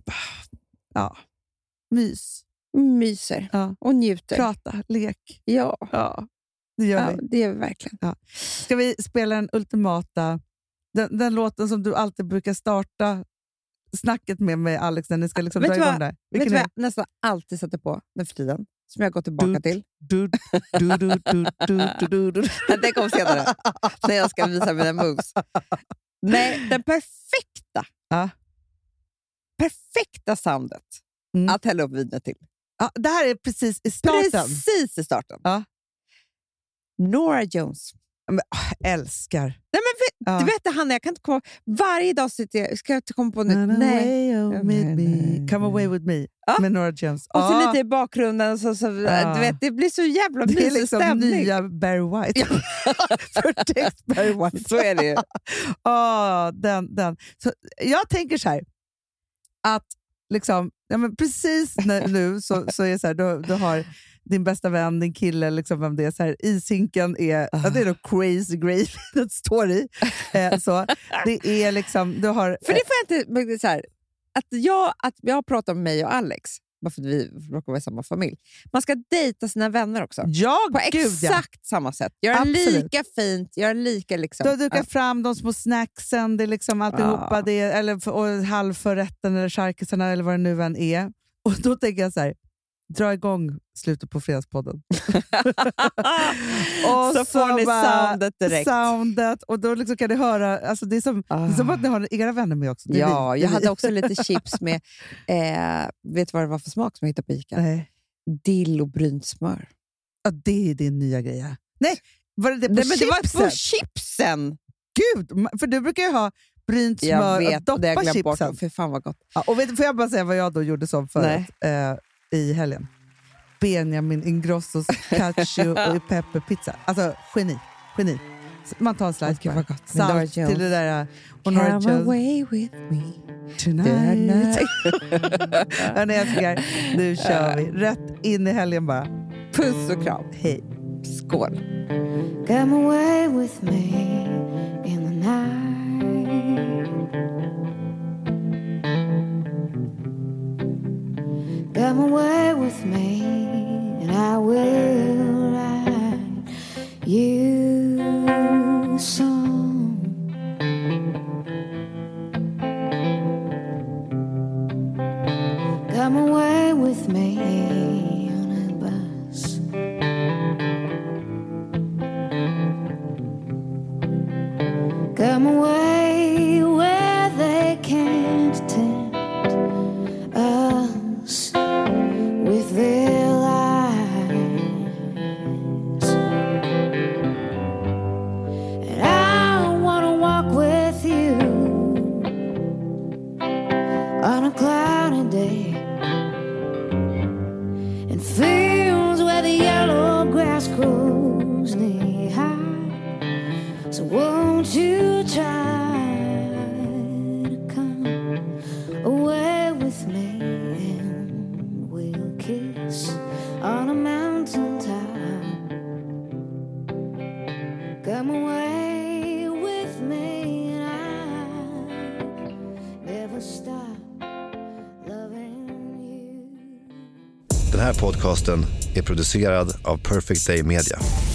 ja, mys. Myser Ja. och njuter. Prata, lek. Ja, Ja, det gör ja, vi. det gör vi verkligen. Ska vi spela den ultimata, den, den låten som du alltid brukar starta snacket med med Alex när ni ska liksom Vet dra du igång vad? där? Vet du Vilken vad är jag nästan alltid sätter på nu för tiden? Som jag går tillbaka Du- till. du, du, du, du, du, du, du, du. Den kommer senare. När jag ska visa mina moves. Nej, den perfekta. Ja. Perfekta soundet. Mm. Att hälla upp vinet till. Ja, det här är precis i starten. Precis i starten. Ja. Nora Jones. Men, åh, älskar. Nej, men vet, Ja. Du vet det, Hanna, jag kan inte komma... Varje dag sitter jag... Ska jag inte komma på nu? Come Nej. away oh, Ja, with nej, me. nej, Come nej. away with me Ja. med Nora Jones. Och så Ja, lite i bakgrunden. Så, så, Ja. du vet, det blir så jävla det är mysig liksom stämning. nya Barry White. Förtäckt Barry White. Så är det ju. Ja, den, den. Så jag tänker så här, att liksom, ja, men precis nu, nu så, så är det så här, du, du har din bästa vän, din kille, liksom, vem det är, så här, ishinken är, ja, det är då crazy grave det står i. Eh, så, det är liksom, du har... För det får jag inte... men det är Så här, att, jag, att jag pratar med mig och Alex, bara för att vi råkar vara i samma familj. Man ska dejta sina vänner också. Ja, På gud ja. exakt samma sätt. Göra Absolut. lika fint, göra lika liksom. Du dukar Ja. fram de små snacksen, det är liksom alltihopa, Ja. det är, eller för- och halvförrätten eller charkisarna eller vad det nu än är. Och då tänker jag så här, dra igång slutet på Fredagspodden. och så får ni bara, soundet direkt. Soundet, och då liksom kan ni höra, alltså det är som, Ah. det är som att ni har era vänner med också. Det är Ja, vi, det jag är hade vi. också lite chips med, eh, vet du vad det var för smak som jag hittade på Ica? Nej. Dill och brynt smör. Ja, det är din nya grej. här. Nej, var det det på Nej, men det chipsen? var på chipsen! Gud, ma- för du brukar ju ha brynt Jag smör vet, och och det har doppa jag glömt bort. chipsen. För fan vad gott. Ja, och vet, får jag bara säga vad jag då gjorde som förut eh, i helgen? Benjamin Ingrossos cashew och pepperpizza. Alltså geni. geni. Man tar en slice Gud, vad bara. gott. Med Norah Salt till Jones. det där. Och Norah Come Jones. away with me Tonight. tonight. Hörni älsklingar, nu kör vi. Rätt in i helgen bara. Puss och kram. Hej. Skål. Come away with me in the night. Come away with me and I will write you a song. Come away with me on a bus. Come away where they can't tempt us with their lies. And I want to walk with you on a cloudy day in fields where the yellow grass grows knee high. So won't you try to come away with me and we'll kiss on a mountain top. Come away with me and I never stop loving you. Den här podcasten är producerad av Perfect Day Media.